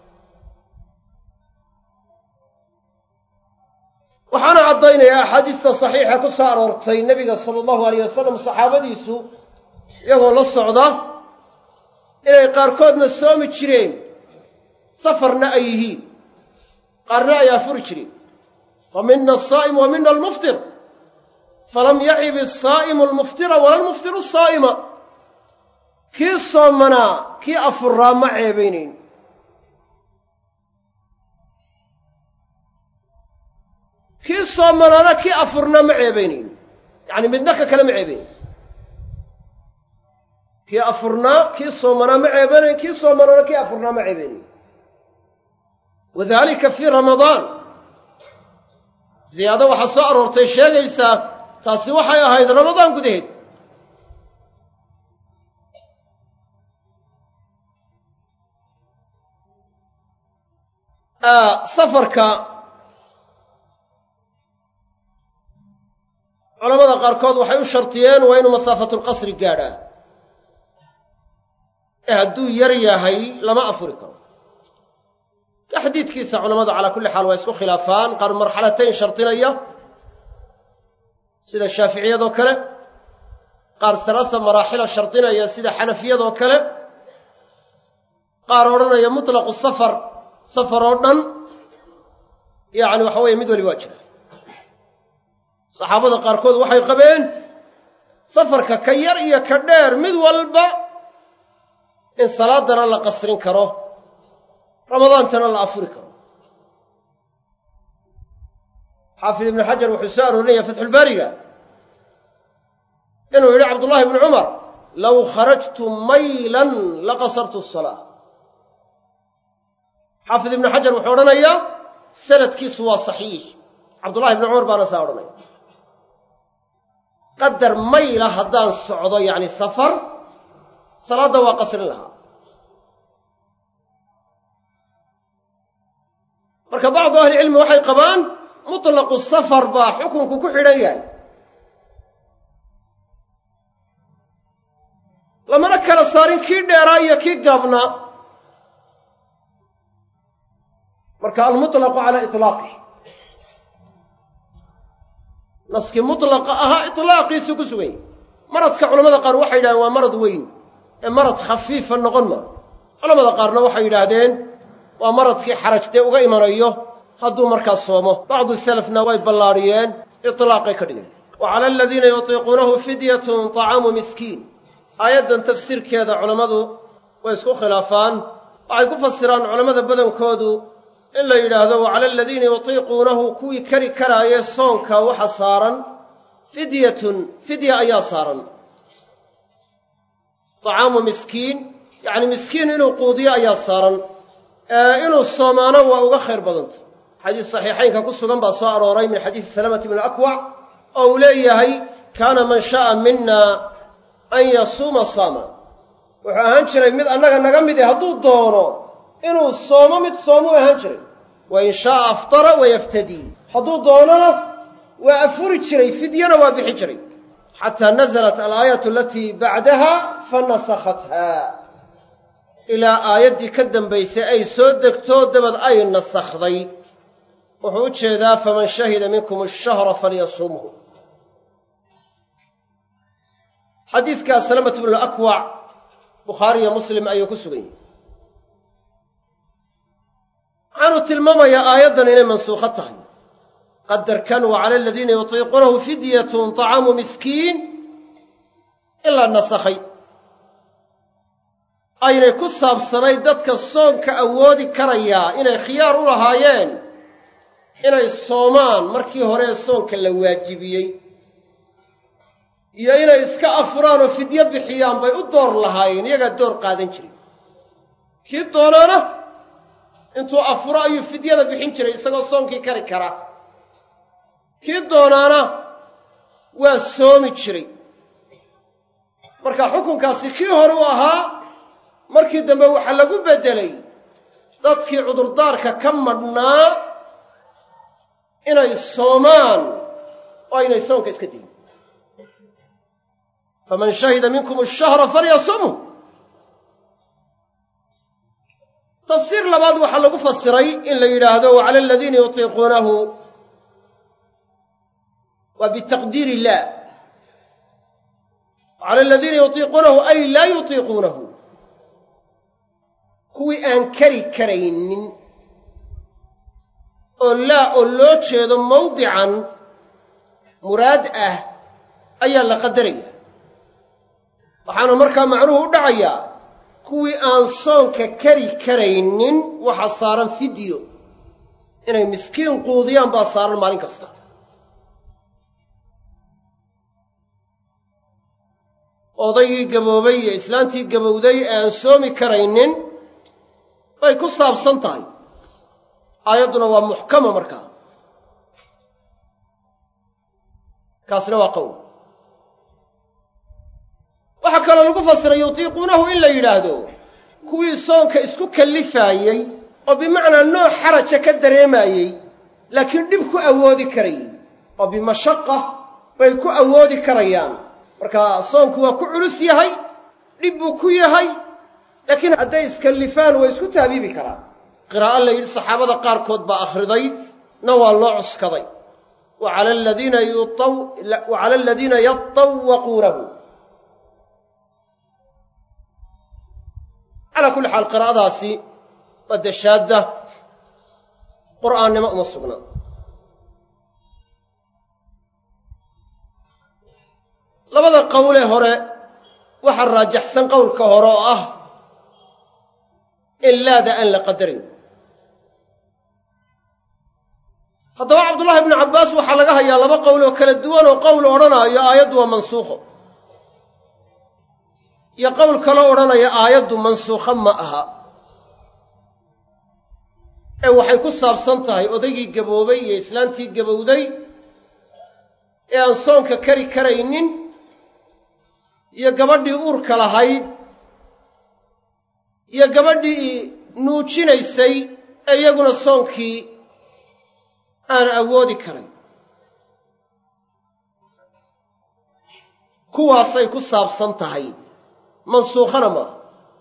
waxaana caddaynayaa axaadiista saxiixa ku soo aroortay nebiga sala allahu alayh wasalam saxaabadiisu iyagoo la socda inay qaarkoodna soomi jireen safarna ay yihiin qaarna ay afuri jireen fa mina asaa'im wa mina almuftir falam yacib asaa'imu almuftira wala almuftiru asaa'ima kii soomanaa kii afuraa ma ceebaynayn kii soomanaana kii afurnaa ma ceebaynayn yacni midna ka kale ma ceebaynayn kii afurnaa kii soomanaa ma ceebanayn kii soomanaana kii afurnaa ma ceebaynayn wadalika fii ramadaan ziyaado waxaa soo aroortay sheegaysaa taasi waxay ahayd ramadaan gudaheed safarka culamada qaarkood waxay u shartiyeen waa inuu masaafatulqasri gaadhaa ee hadduu yar yahay lama afuri karo taxdiidkiisa culamadu calaa kulli xaal waa isku khilaafaan qaar marxalatayn shartinaya sida shaaficiyadoo kale qaar salaasa maraaxila shardinaya sida xanafiyadoo kale qaar odhanaya mutlaqu safar safar oo dhan yacni waxa weeye mid waliba waa jira saxaabada qaarkood waxay qabeen safarka ka yar iyo ka dheer mid walba in salaadana la qasrin karo ramadaantana la afuri karo xaafid ibnu xajar wuxuu soo aroorinaya fatxulbaariga inuu yidhi cabdullahi ibnu cumar low kharajtu maylan laqasartu asalaa xaafid ibnu xajar wuxuu odhanayaa sanadkiisu waa saxiix cabdullahi ibnu cumar baana saa odhanaya qadar mayla haddaan socdo yacni safar salaadda waa qasrin lahaa marka bacdu ahlicilmi waxay qabaan mutlaqu safar baa xukunku ku xidhan yahay lamana kala saarin kii dheeraa iyo kii gaabnaa marka almutlaqu calaa iطlaaqih naskii mutlaqa ahaa iطlaaqiisu ku sugan yahy maradka culamada qaar waxay yidhahdeen waa marad weyn ee marad khafiifa noqon maa culamada qaarna waxay yidhaahdeen waa maradkii xaraj dee uga imanayo hadduu markaas soomo bacdu salafna way ballaadhiyeen itlaaqay ka dhigan wa cala aladiina yutiiquunahu fidyatun طacaamu miskiin aayaddan tafsiirkeeda culammadu way isku khilaafaan waxay ku fasiraan culammada badankoodu in la yidhaahdo wa cala aladiina yutiiquunahu kuwii kari karaayee soonka waxa saaran fidyatun fidya ayaa saaran طacaamu miskiin yacni miskiin inuu quudiyo ayaa saaran inuu soomaano waa uga khayr badanta xadiis saxiixaynka ku sugan baa soo arooray min xadiisi salamati bni akwac oo uu leeyahay kaana man sha'a mina an yasuuma saama wuxuu ahaan jiray mid annaga naga mid eh hadduu doono inuu soomo mid soomuu ahaan jiray wa in sha'a aftara wayaftadii hadduu doonona waa afuri jiray fidyana waa bixi jiray xataa nazalat alaayatu alatii bacdaha fanasakhatha ilaa aayaddii ka dambaysay ay soo degto dabad ay nasakhday wuxuu u jeedaa faman shahida minkum ashahra falyasumhu xadiiskaas salamat bnu akwac bukhaari iyo muslim ayuu ku sugan yahay waxaanuu tilmaamayaa aayaddan inay mansuukho tahay qadarkan wa cala aladiina yutiiquunahu fidyatun طacaamu miskiin in la nasakhay aynay ku saabsanayd dadka soonka awoodi karayaa inay khiyaar u lahaayeen inay soomaan markii hore ee soonka la waajibiyey iyo inay iska afuraan oo fidyo bixiyaan bay u door lahaayeen iyagaa door qaadan jiray kii doonaana intuu afuro ayuu fidyada bixin jiray isagoo soonkii kari kara kii doonaana waa soomi jiray marka xukunkaasi kii hore u ahaa markii dambe waxaa lagu beddelay dadkii cudurdaarka ka madhnaa inay soomaan oo aynay soonka iska dayin faman shahida minkum ashahra falyasumhu tafsiir labaad waxaa lagu fasiray in la yidhaahdo wa cala aladiina yutiiquunahu waa bitaqdiir illah wa cala aladiina yutiiquunahu ay laa yutiiquunahu kuwii aan kari karaynin oo laa oo loo jeedo mawdican muraad ah ayaa la qadaraya waxaana markaa macnuhu u dhacayaa kuwii aan soonka kari karaynin waxa saaran fidyo inay miskiin quudiyaan baa saaran maalin kasta odaygii gaboobay iyo islaantii gabowday ee aan soomi karaynin bay ku saabsan tahay aayadduna waa muxkama markaa kaasna waa qowl waxaa kaloo lagu fasiray yutiiquunahu in la yidhaahdo kuwii soonka isku kallifaayey oo bimacnaa nooc xaraja ka dareemayey laakiin dhib ku awoodi karayey oo bimashaqa bay ku awoodi karayaan marka soonku waa ku culus yahay dhib buu ku yahay laakiin hadday iskallifaan way isku taabiibi karaan qiraa'o la yidhi saxaabada qaarkood baa akhriday na waa loo cuskaday wa cala aladiina yatawaquunahu calaa kulli xaal qiraa'adaasi waa dashaadda qur'aannimo uma sugna labada qowlee hore waxaa raajaxsan qowlka hore oo ah in laada aan la qadarin haddaba cabdullaahi ibnu cabbaas waxaa laga hayaa laba qowl oo kala duwan oo qowl odhanaayo aayaddu waa mansuukho iyo qowl kaloo odhanaya aayaddu mansuukha ma aha ee waxay ku saabsan tahay odaygii gaboobay iyo islaantii gabowday ee aan soonka kari karaynin iyo gabadhii uurka lahayd iyo gabadhii nuujinaysay ee iyaguna soonkii aan awoodi karayn kuwaasay ku saabsan tahay mansuukhana maaha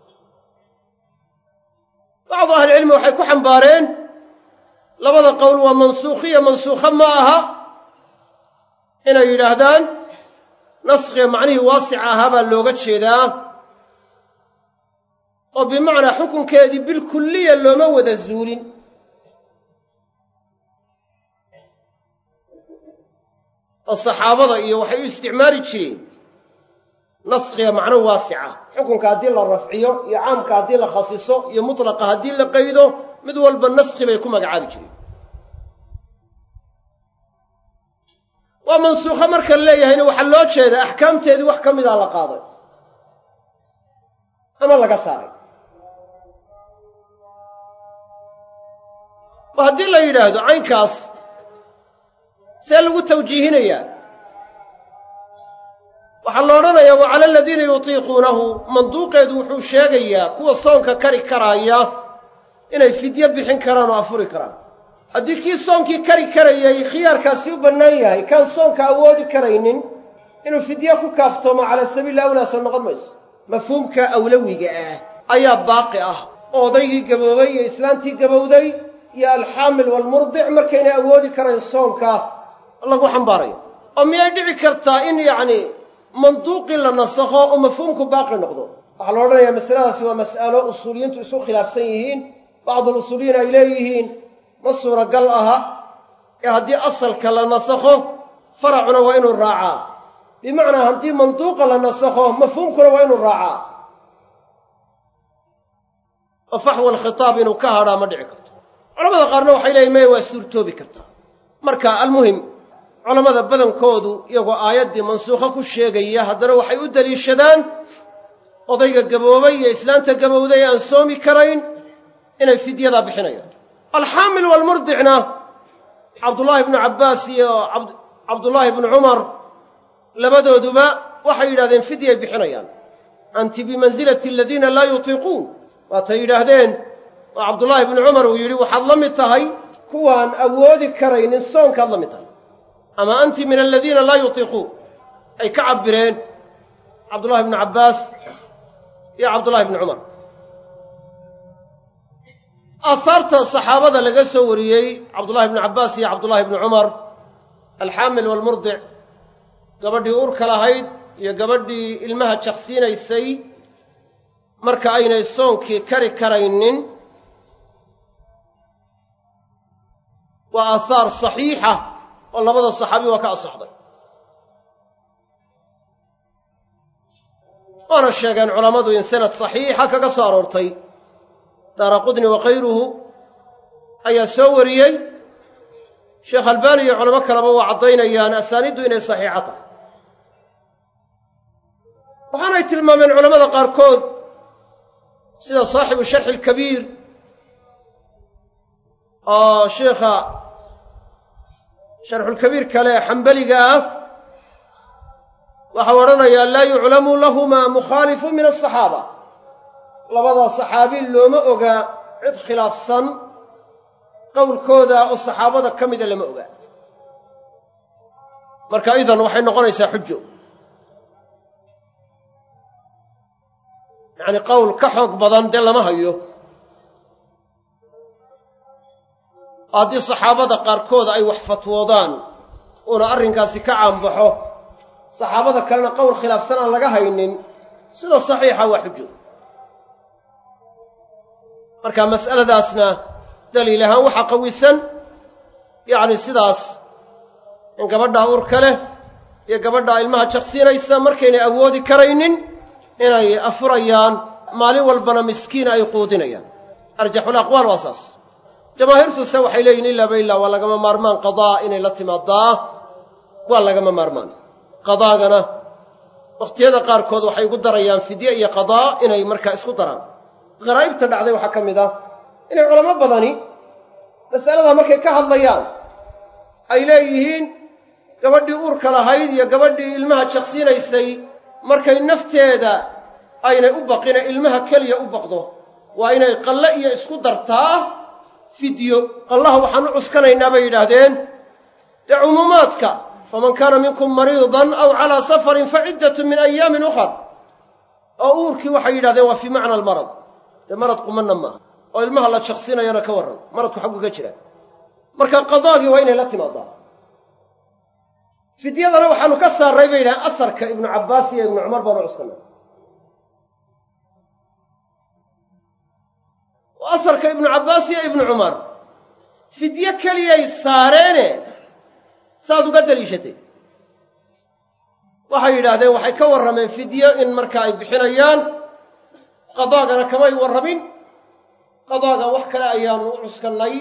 bacdu ahlicilmi waxay ku xambaareen labada qowl waa mansuukhiya mansuukha ma aha inay yidhaahdaan naskhiga macnihii waasica ahaa baa looga jeedaa oo bimacnaa xukunkeedii bilkulliya looma wada zuulin oo saxaabada iyo waxay u isticmaali jireen naskhiga macno waasica xukunka haddii la rafciyo iyo caamka haddii la khasiso iyo mutlaqa haddii la qaydo mid walba naskhi bay ku magacaabi jireen waa mansuukha marka la leeyahayna waxaa loo jeedaa axkaamteedii wax ka mida la qaaday ama laga saaray oo haddii la yidhaahdo caynkaas see lagu tawjiihinayaa waxaa la odhanayaa wa cala aladiina yutiiquunahu manduuqeedu wuxuu sheegayaa kuwa soonka kari karaaya inay fidyo bixin karaan oo afuri karaan haddii kii soonkii kari karayay khiyaarkaasi u bannaan yahay kaan soonka awoodi karaynin inuu fidyo ku kaaftoomo cala sabiili awlaa soo noqon mayso mafhuumka awlawiga ah ayaa baaqi ah oo odaygii gaboobay iyo islaantii gabowday iyo alxaamil waalmurdic markaynay awoodi karayn soonka lagu xambaarayo oo miyay dhici kartaa in yacni manduuqii la nasakho oo mafhuumku baaqi noqdo waxaa la odhanayaa masaladaasi waa mas'alo usuuliyiintu isku khilaafsan yihiin bacdu lusuuliyiin ay leeyihiin ma suuragal aha ee haddii asalka la nasakho faracuna waa inuu raacaa bimacnaa haddii manduuqa la nasakho mafhuumkuna waa inuu raacaa oo faxwa alkhitaab inuu ka hadhaa ma dhici karto culamada qaarna waxay leeyihin maya waa suurtoobi kartaa marka almuhim culammada badankoodu iyagoo aayaddii mansuukho ku sheegaya haddana waxay u deliishadaan odayga gaboobay iyo islaanta gabowday aan soomi karayn inay fidyadaa bixinayaan alxaamil waalmurdicna cabdullaahi ibnu cabbaas iyo cabdullaahi ibnu cumar labadooduba waxay yidhahdeen fidyay bixinayaan anti bimansilati aladiina laa yutiiquun waatay yidhaahdeen oo cabdullaahi ibnu cumar uu yidhi waxaad la mid tahay kuwaan awoodi karaynin soonkaad la mid tahay ama anti min aladiina laa yutiiquun ay ka cabbireen cabdullahi ibnu cabbaas iyo cabdullahi ibnu cumar aahaarta saxaabada laga soo wariyey cabdullahi ibnu cabbaas iyo cabdullahi ibnu cumar alxaamil waalmurdic gabadhii uurka lahayd iyo gabadhii ilmaha jaqsiinaysay marka aynay soonkii kari karaynin waa aahaar saxiixa oo labada saxaabi waa ka asaxday waana sheegeen culammadu in sanad saxiixa kaga soo aroortay daaraqudni wa khayruhu ayaa soo wariyey sheekh albaani iyo culamo kaleba waa caddaynayaan asaaniiddu inay saxiixa tahay waxaanay tilmaameen culammada qaarkood sida saaxibu sharxi alkabiir oo sheekha sharxulkabiir kale xambaliga ah waxau odhanayaa laa yuclamu lahumaa mukhaalifun min asaxaaba labadaa saxaabi looma ogaa cid khilaafsan qowlkooda oo saxaabada ka mida lama ogaa marka idan waxay noqonaysaa xujo yacni qowl ka xoog badan dee lama hayo haddii saxaabada qaarkood ay wax fatwoodaan uuna arrinkaasi ka caanbaxo saxaabada kalena qowl khilaafsan aan laga haynin sida saxiixa waa xujo marka mas'aladaasna daliil ahaan waxaa qawisan yacni sidaas in gabadha urka leh iyo gabadha ilmaha jaqsiinaysa markaynay awoodi karaynin inay afurayaan maalin walbana miskiin ay quudinayaan arjaxul aqwaal waa saas jamaahiirtuse waxay leeyihin ilaaba ilaa waa lagama maarmaan qadaa inay la timaadaa waa lagama maarmaan qadaagana wakhtiyada qaarkood waxay ugu darayaan fidye iyo qadaa inay markaa isku daraan kharaa'ibta dhacday waxaa ka mid ah inay culamo badani mas'aladaa markay ka hadlayaan ay leeyihiin gabadhii uurka lahayd iyo gabadhii ilmaha jaqsiinaysay markay nafteeda aynay u baqine ilmaha keliya u baqdo waa inay qalle iyo isku dartaa fidyo qallaha waxaan u cuskanaynaa bay yidhaahdeen dee cumuumaadka faman kaana minkum mariidan aw calaa safarin fa ciddatun min ayaamin ukhar oo uurkii waxay yidhahdeen waa fii macna almarad dee marad qumanna maaha oo ilmaha la jaqsinayana ka warran maradku xaggu ka jira marka qadaagii waa inay la timaadaa fidyadana waxaanu ka saarray bay yidhahdeen asarka ibnu cabbaas iyo ibnu cumar baanu cuskanay asarka ibnu cabbaas iyo ibnu cumar fidye keliyay saareene saad uga daliishatay waxay yidhaahdeen waxay ka warrameen fidyo in marka ay bixinayaan qadaagana kamay warramin qadaaga wax kale ayaanu u cuskannay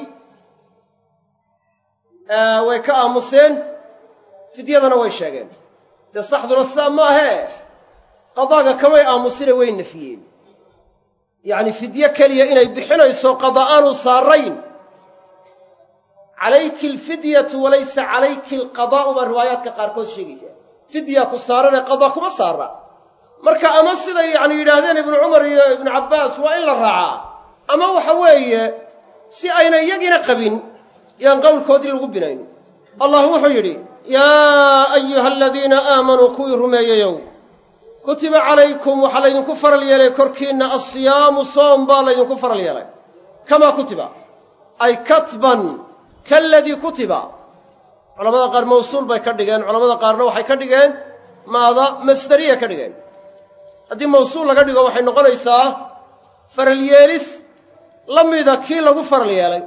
way ka aamuseen fidyadana way sheegeen dee saxduna sidaa maahee qadaaga kamay aamusine way nafiyeen yacni fidye keliya inay bixinayso qada aanu saarayn calayki alfidyatu walaysa calayki alqadaa'u baa riwaayaadka qaarkood sheegaysaa fidyaa ku saaranee qadaa kuma saara marka ama siday yacni yidhaahdeen ibnu cumar iyo ibnu cabbaas waa in la raacaa ama waxa weeye si ayna iyagiina qabin yaan qowlkoodii lagu binayn allah wuxuu yidhi yaa ayuha aladiina aamanuu kuwii rumeeyeyow kutiba calaykum waxaa laydinku faral yeelay korkiinna assiyaamu soom baa laydinku faral yeelay kamaa kutiba ay katban kaaladii kutiba culamada qaar mawsuul bay ka dhigeen culamada qaarna waxay ka dhigeen maada masdariya ka dhigeen haddii mawsuul laga dhigo waxay noqonaysaa faral yeelis la mida kii lagu faral yeelay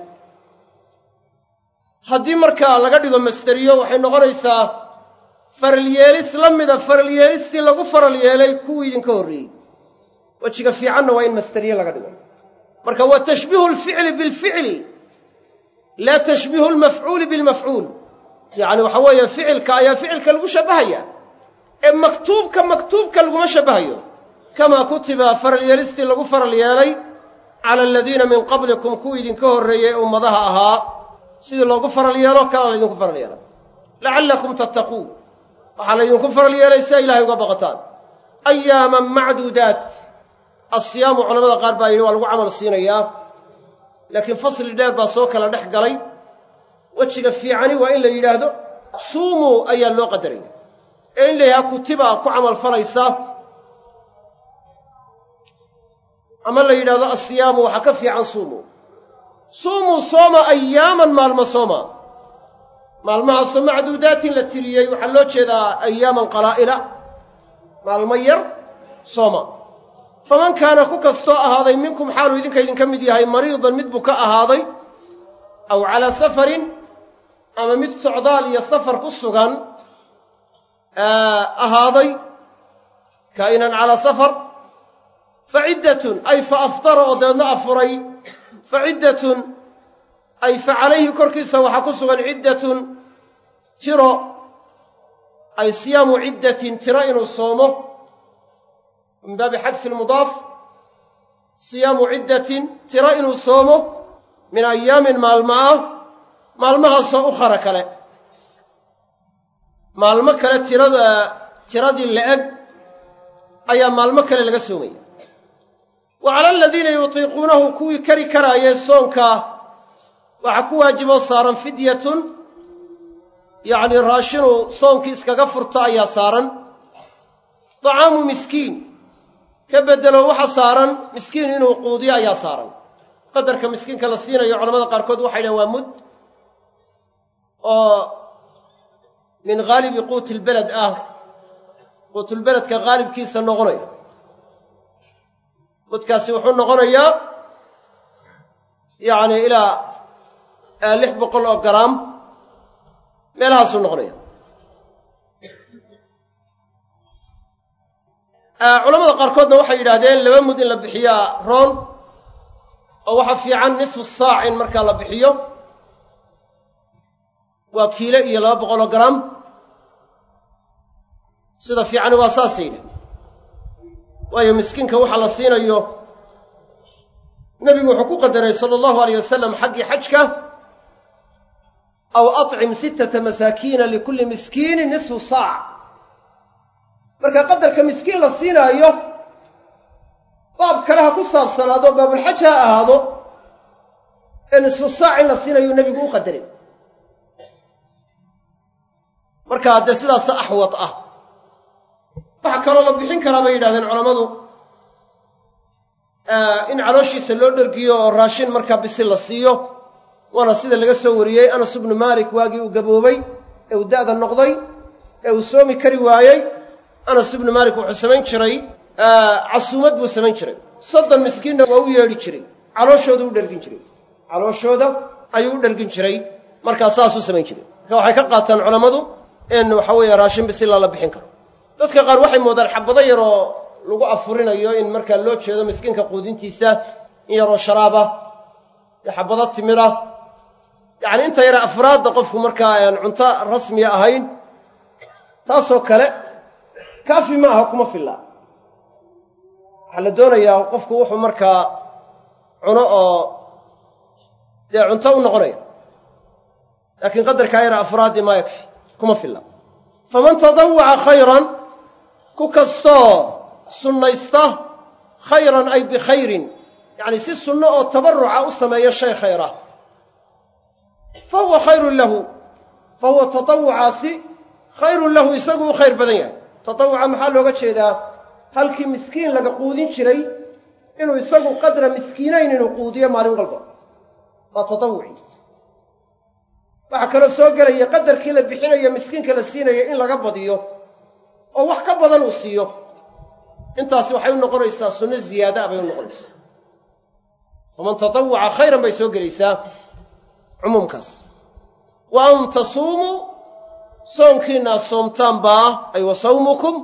haddii markaa laga dhigo masderiyo waxay noqonaysaa faral yeelis la mida faral yeelistii lagu faral yeelay kuwii idinka horreeyey wejiga fiicanna waa in masderiye laga dhigo marka waa tashbiihu alficli bilficli laa tashbiihu almafcuuli bilmafcuul yacni waxa weeye ficilka ayaa ficilka lagu shabbahaya ee maktuubka maktuubka laguma shabbahayo kamaa kutiba faral yeelistii lagu faral yeelay cala aladiina min qablikum kuwii idinka horreeyey ummadaha ahaa sidii loogu faral yeelo kala laydinku faral yeelay lacallakum tattaquun waxaa laydinku faral yeelay si ay ilahay uga baqataan ayaaman macduudaat asiyaamu culamada qaar baa yidhi waa lagu camal siinayaa laakiin fasli dheer baa soo kala dhex galay wejiga fiicani waa in la yidhaahdo suumuu ayaa loo qadaraya ee in la yidhaha kutiba ku camal falaysa ama la yidhahdo asiyaamu waxaa ka fiican suumuu suumuu sooma ayaaman maalmo sooma maalmahaasoo macduudaatin la tiriyey waxaa loo jeedaa ayaaman qalaa'ila maalmo yar sooma faman kaana ku kastoo ahaaday minkum xaaluu idinka idinka mid yahay mariidan mid buu ka ahaaday aw calaa safarin ama mid socdaal iyo safar ku sugan ahaaday kaa'inan calaa safar faciddatun ay fa aftara oo dabeedna afuray faciddatun ay fa calayhi korkiisa waxaa ku sugan ciddatun tiro ay siyaamu ciddatin tiro inuu soomo min baabi xadfi lmudaaf siyaamu ciddatin tiro inuu soomo min ayaamin maalmo ah maalmahaasoo ukhara kale maalmo kale tirada tiradii la-eg ayaa maalmo kale laga soomaya wa cala aladiina yutiiquunahu kuwii kari karaayee soonka waxaa ku waajiboo saaran fidyatun yacnii raashinuu soonkii iskaga furto ayaa saaran طacaamu miskiin ka beddelo waxa saaran miskiin inuu quudiyo ayaa saaran qadarka miskiinka la siinayo culamada qaarkood waxay dhahen waa mud oo min haalibi quuti lbeled ah quutulbeledka haalibkiisa noqonaya mudkaasi wuxuu noqonayaa yacni ilaa lix boqol oo garaam meelahaasuu noqonaya culamada qaarkoodna waxay yidhaahdeen laba mud in la bixiyaa roon oo waxa fiican nisfu saac in markaa la bixiyo waa kiilo iyo laba boqol oo garaam sida fiicani waa saasay yidhahdeen waayo miskiinka waxa la siinayo nebigu wuxuu ku qadaray sala allahu alayh wasalam xaggii xajka aw acim sittata masaakiina likulli miskiinin nisfu saac marka qadarka miskiin la siinaayo baab kale ha ku saabsanaado baabulxaj ha ahaado ee nisfu saac in la siinayo nebigu u qadaray marka haddee sidaasa axwad ah waxaa kaloo la bixin karaa bay yidhahdeen culammadu in calooshiisa loo dhergiyo oo raashin markaa bisil la siiyo waana sida laga soo wariyey anas ibnu maalik waagii uu gaboobay ee uu da'da noqday ee uu soomi kari waayey anas ibnu maalik wuxuu samayn jiray casuumad buu samayn jiray soddon miskiinna waa u yeedhi jiray calooshooda u dhergin jiray calooshooda ayuu u dhergin jiray markaa saasuu samayn jiray marka waxay ka qaataan culammadu in waxa weeye raashin bisilla la bixin karo dadka qaar waxay moodaan xabado yaroo lagu afurinayo in markaa loo jeedo miskiinka quudintiisa in yaroo sharaaba iyo xabado timira yacni inta yara afraadda qofku markaa aan cunto rasmiya ahayn taasoo kale kaafi ma aha kuma filla waxaa la doonayaa qofku wuxuu markaa cuno oo dee cunto u noqonaya laakiin qadarkaa yara afraaddii maa yakfi kuma filla faman tadawwaca khayran ku kastoo sunnaysta khayran ay bikhayrin yacni si sunno oo tabarruca u sameeyo shay khayra fa huwa khayrun lahu fa huwa tatawucaasi khayrun lahu isagu u khayr badan yahay tatawuca maxaa looga jeedaa halkii miskiin laga quudin jiray inuu isagu qadra miskiinayn inuu quudiyo maalin walba waa tatawuci waxaa kaloo soo gelaya qadarkii la bixinayo miskiinka la siinaya in laga badiyo oo wax ka badan uu siiyo intaasi waxay u noqonaysaa sunno ziyaada bay u noqonaysaa faman tatawwaca khayran bay soo gelaysaa cumuumkaas wa an tasuumuu soonkiina ad soomtaan baa ay wa sawmukum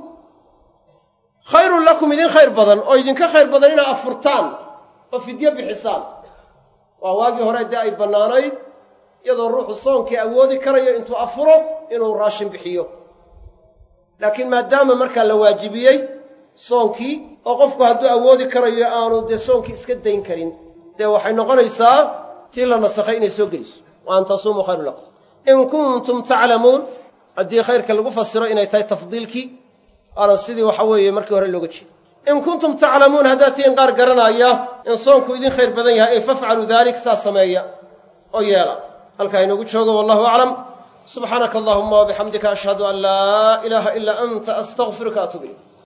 khayrun lakum idin khayr badan oo idinka khayr badan inaad afurtaan oo fidyo bixisaan waa waagii hore dee ay bannaanayd iyadoo ruuxu soonkii awoodi karayo intuu afuro inuu raashin bixiyo laakiin maadaama markaa la waajibiyey soonkii oo qofku hadduu awoodi karayo aanu dee soonkii iska dayn karin dee waxay noqonaysaa tii la nasakhay inay soo geliso wa an tasuumuu khayrun lakum in kuntum taclamuun haddii khayrka lagu fasiro inay tahay tafdiilkii waana sidii waxa weeye markii hore looga jeeday in kuntum taclamuun haddaad tihiin qaar garanaya in soonku idin khayr badan yahay ee fafcaluu daalik saas sameeya oo yeela halkaa inoogu joogo wallahu aclam subxaanaka allahuma wabixamdika ashhadu an laa ilaaha ilaa anta astaqfiruka atuub ilayk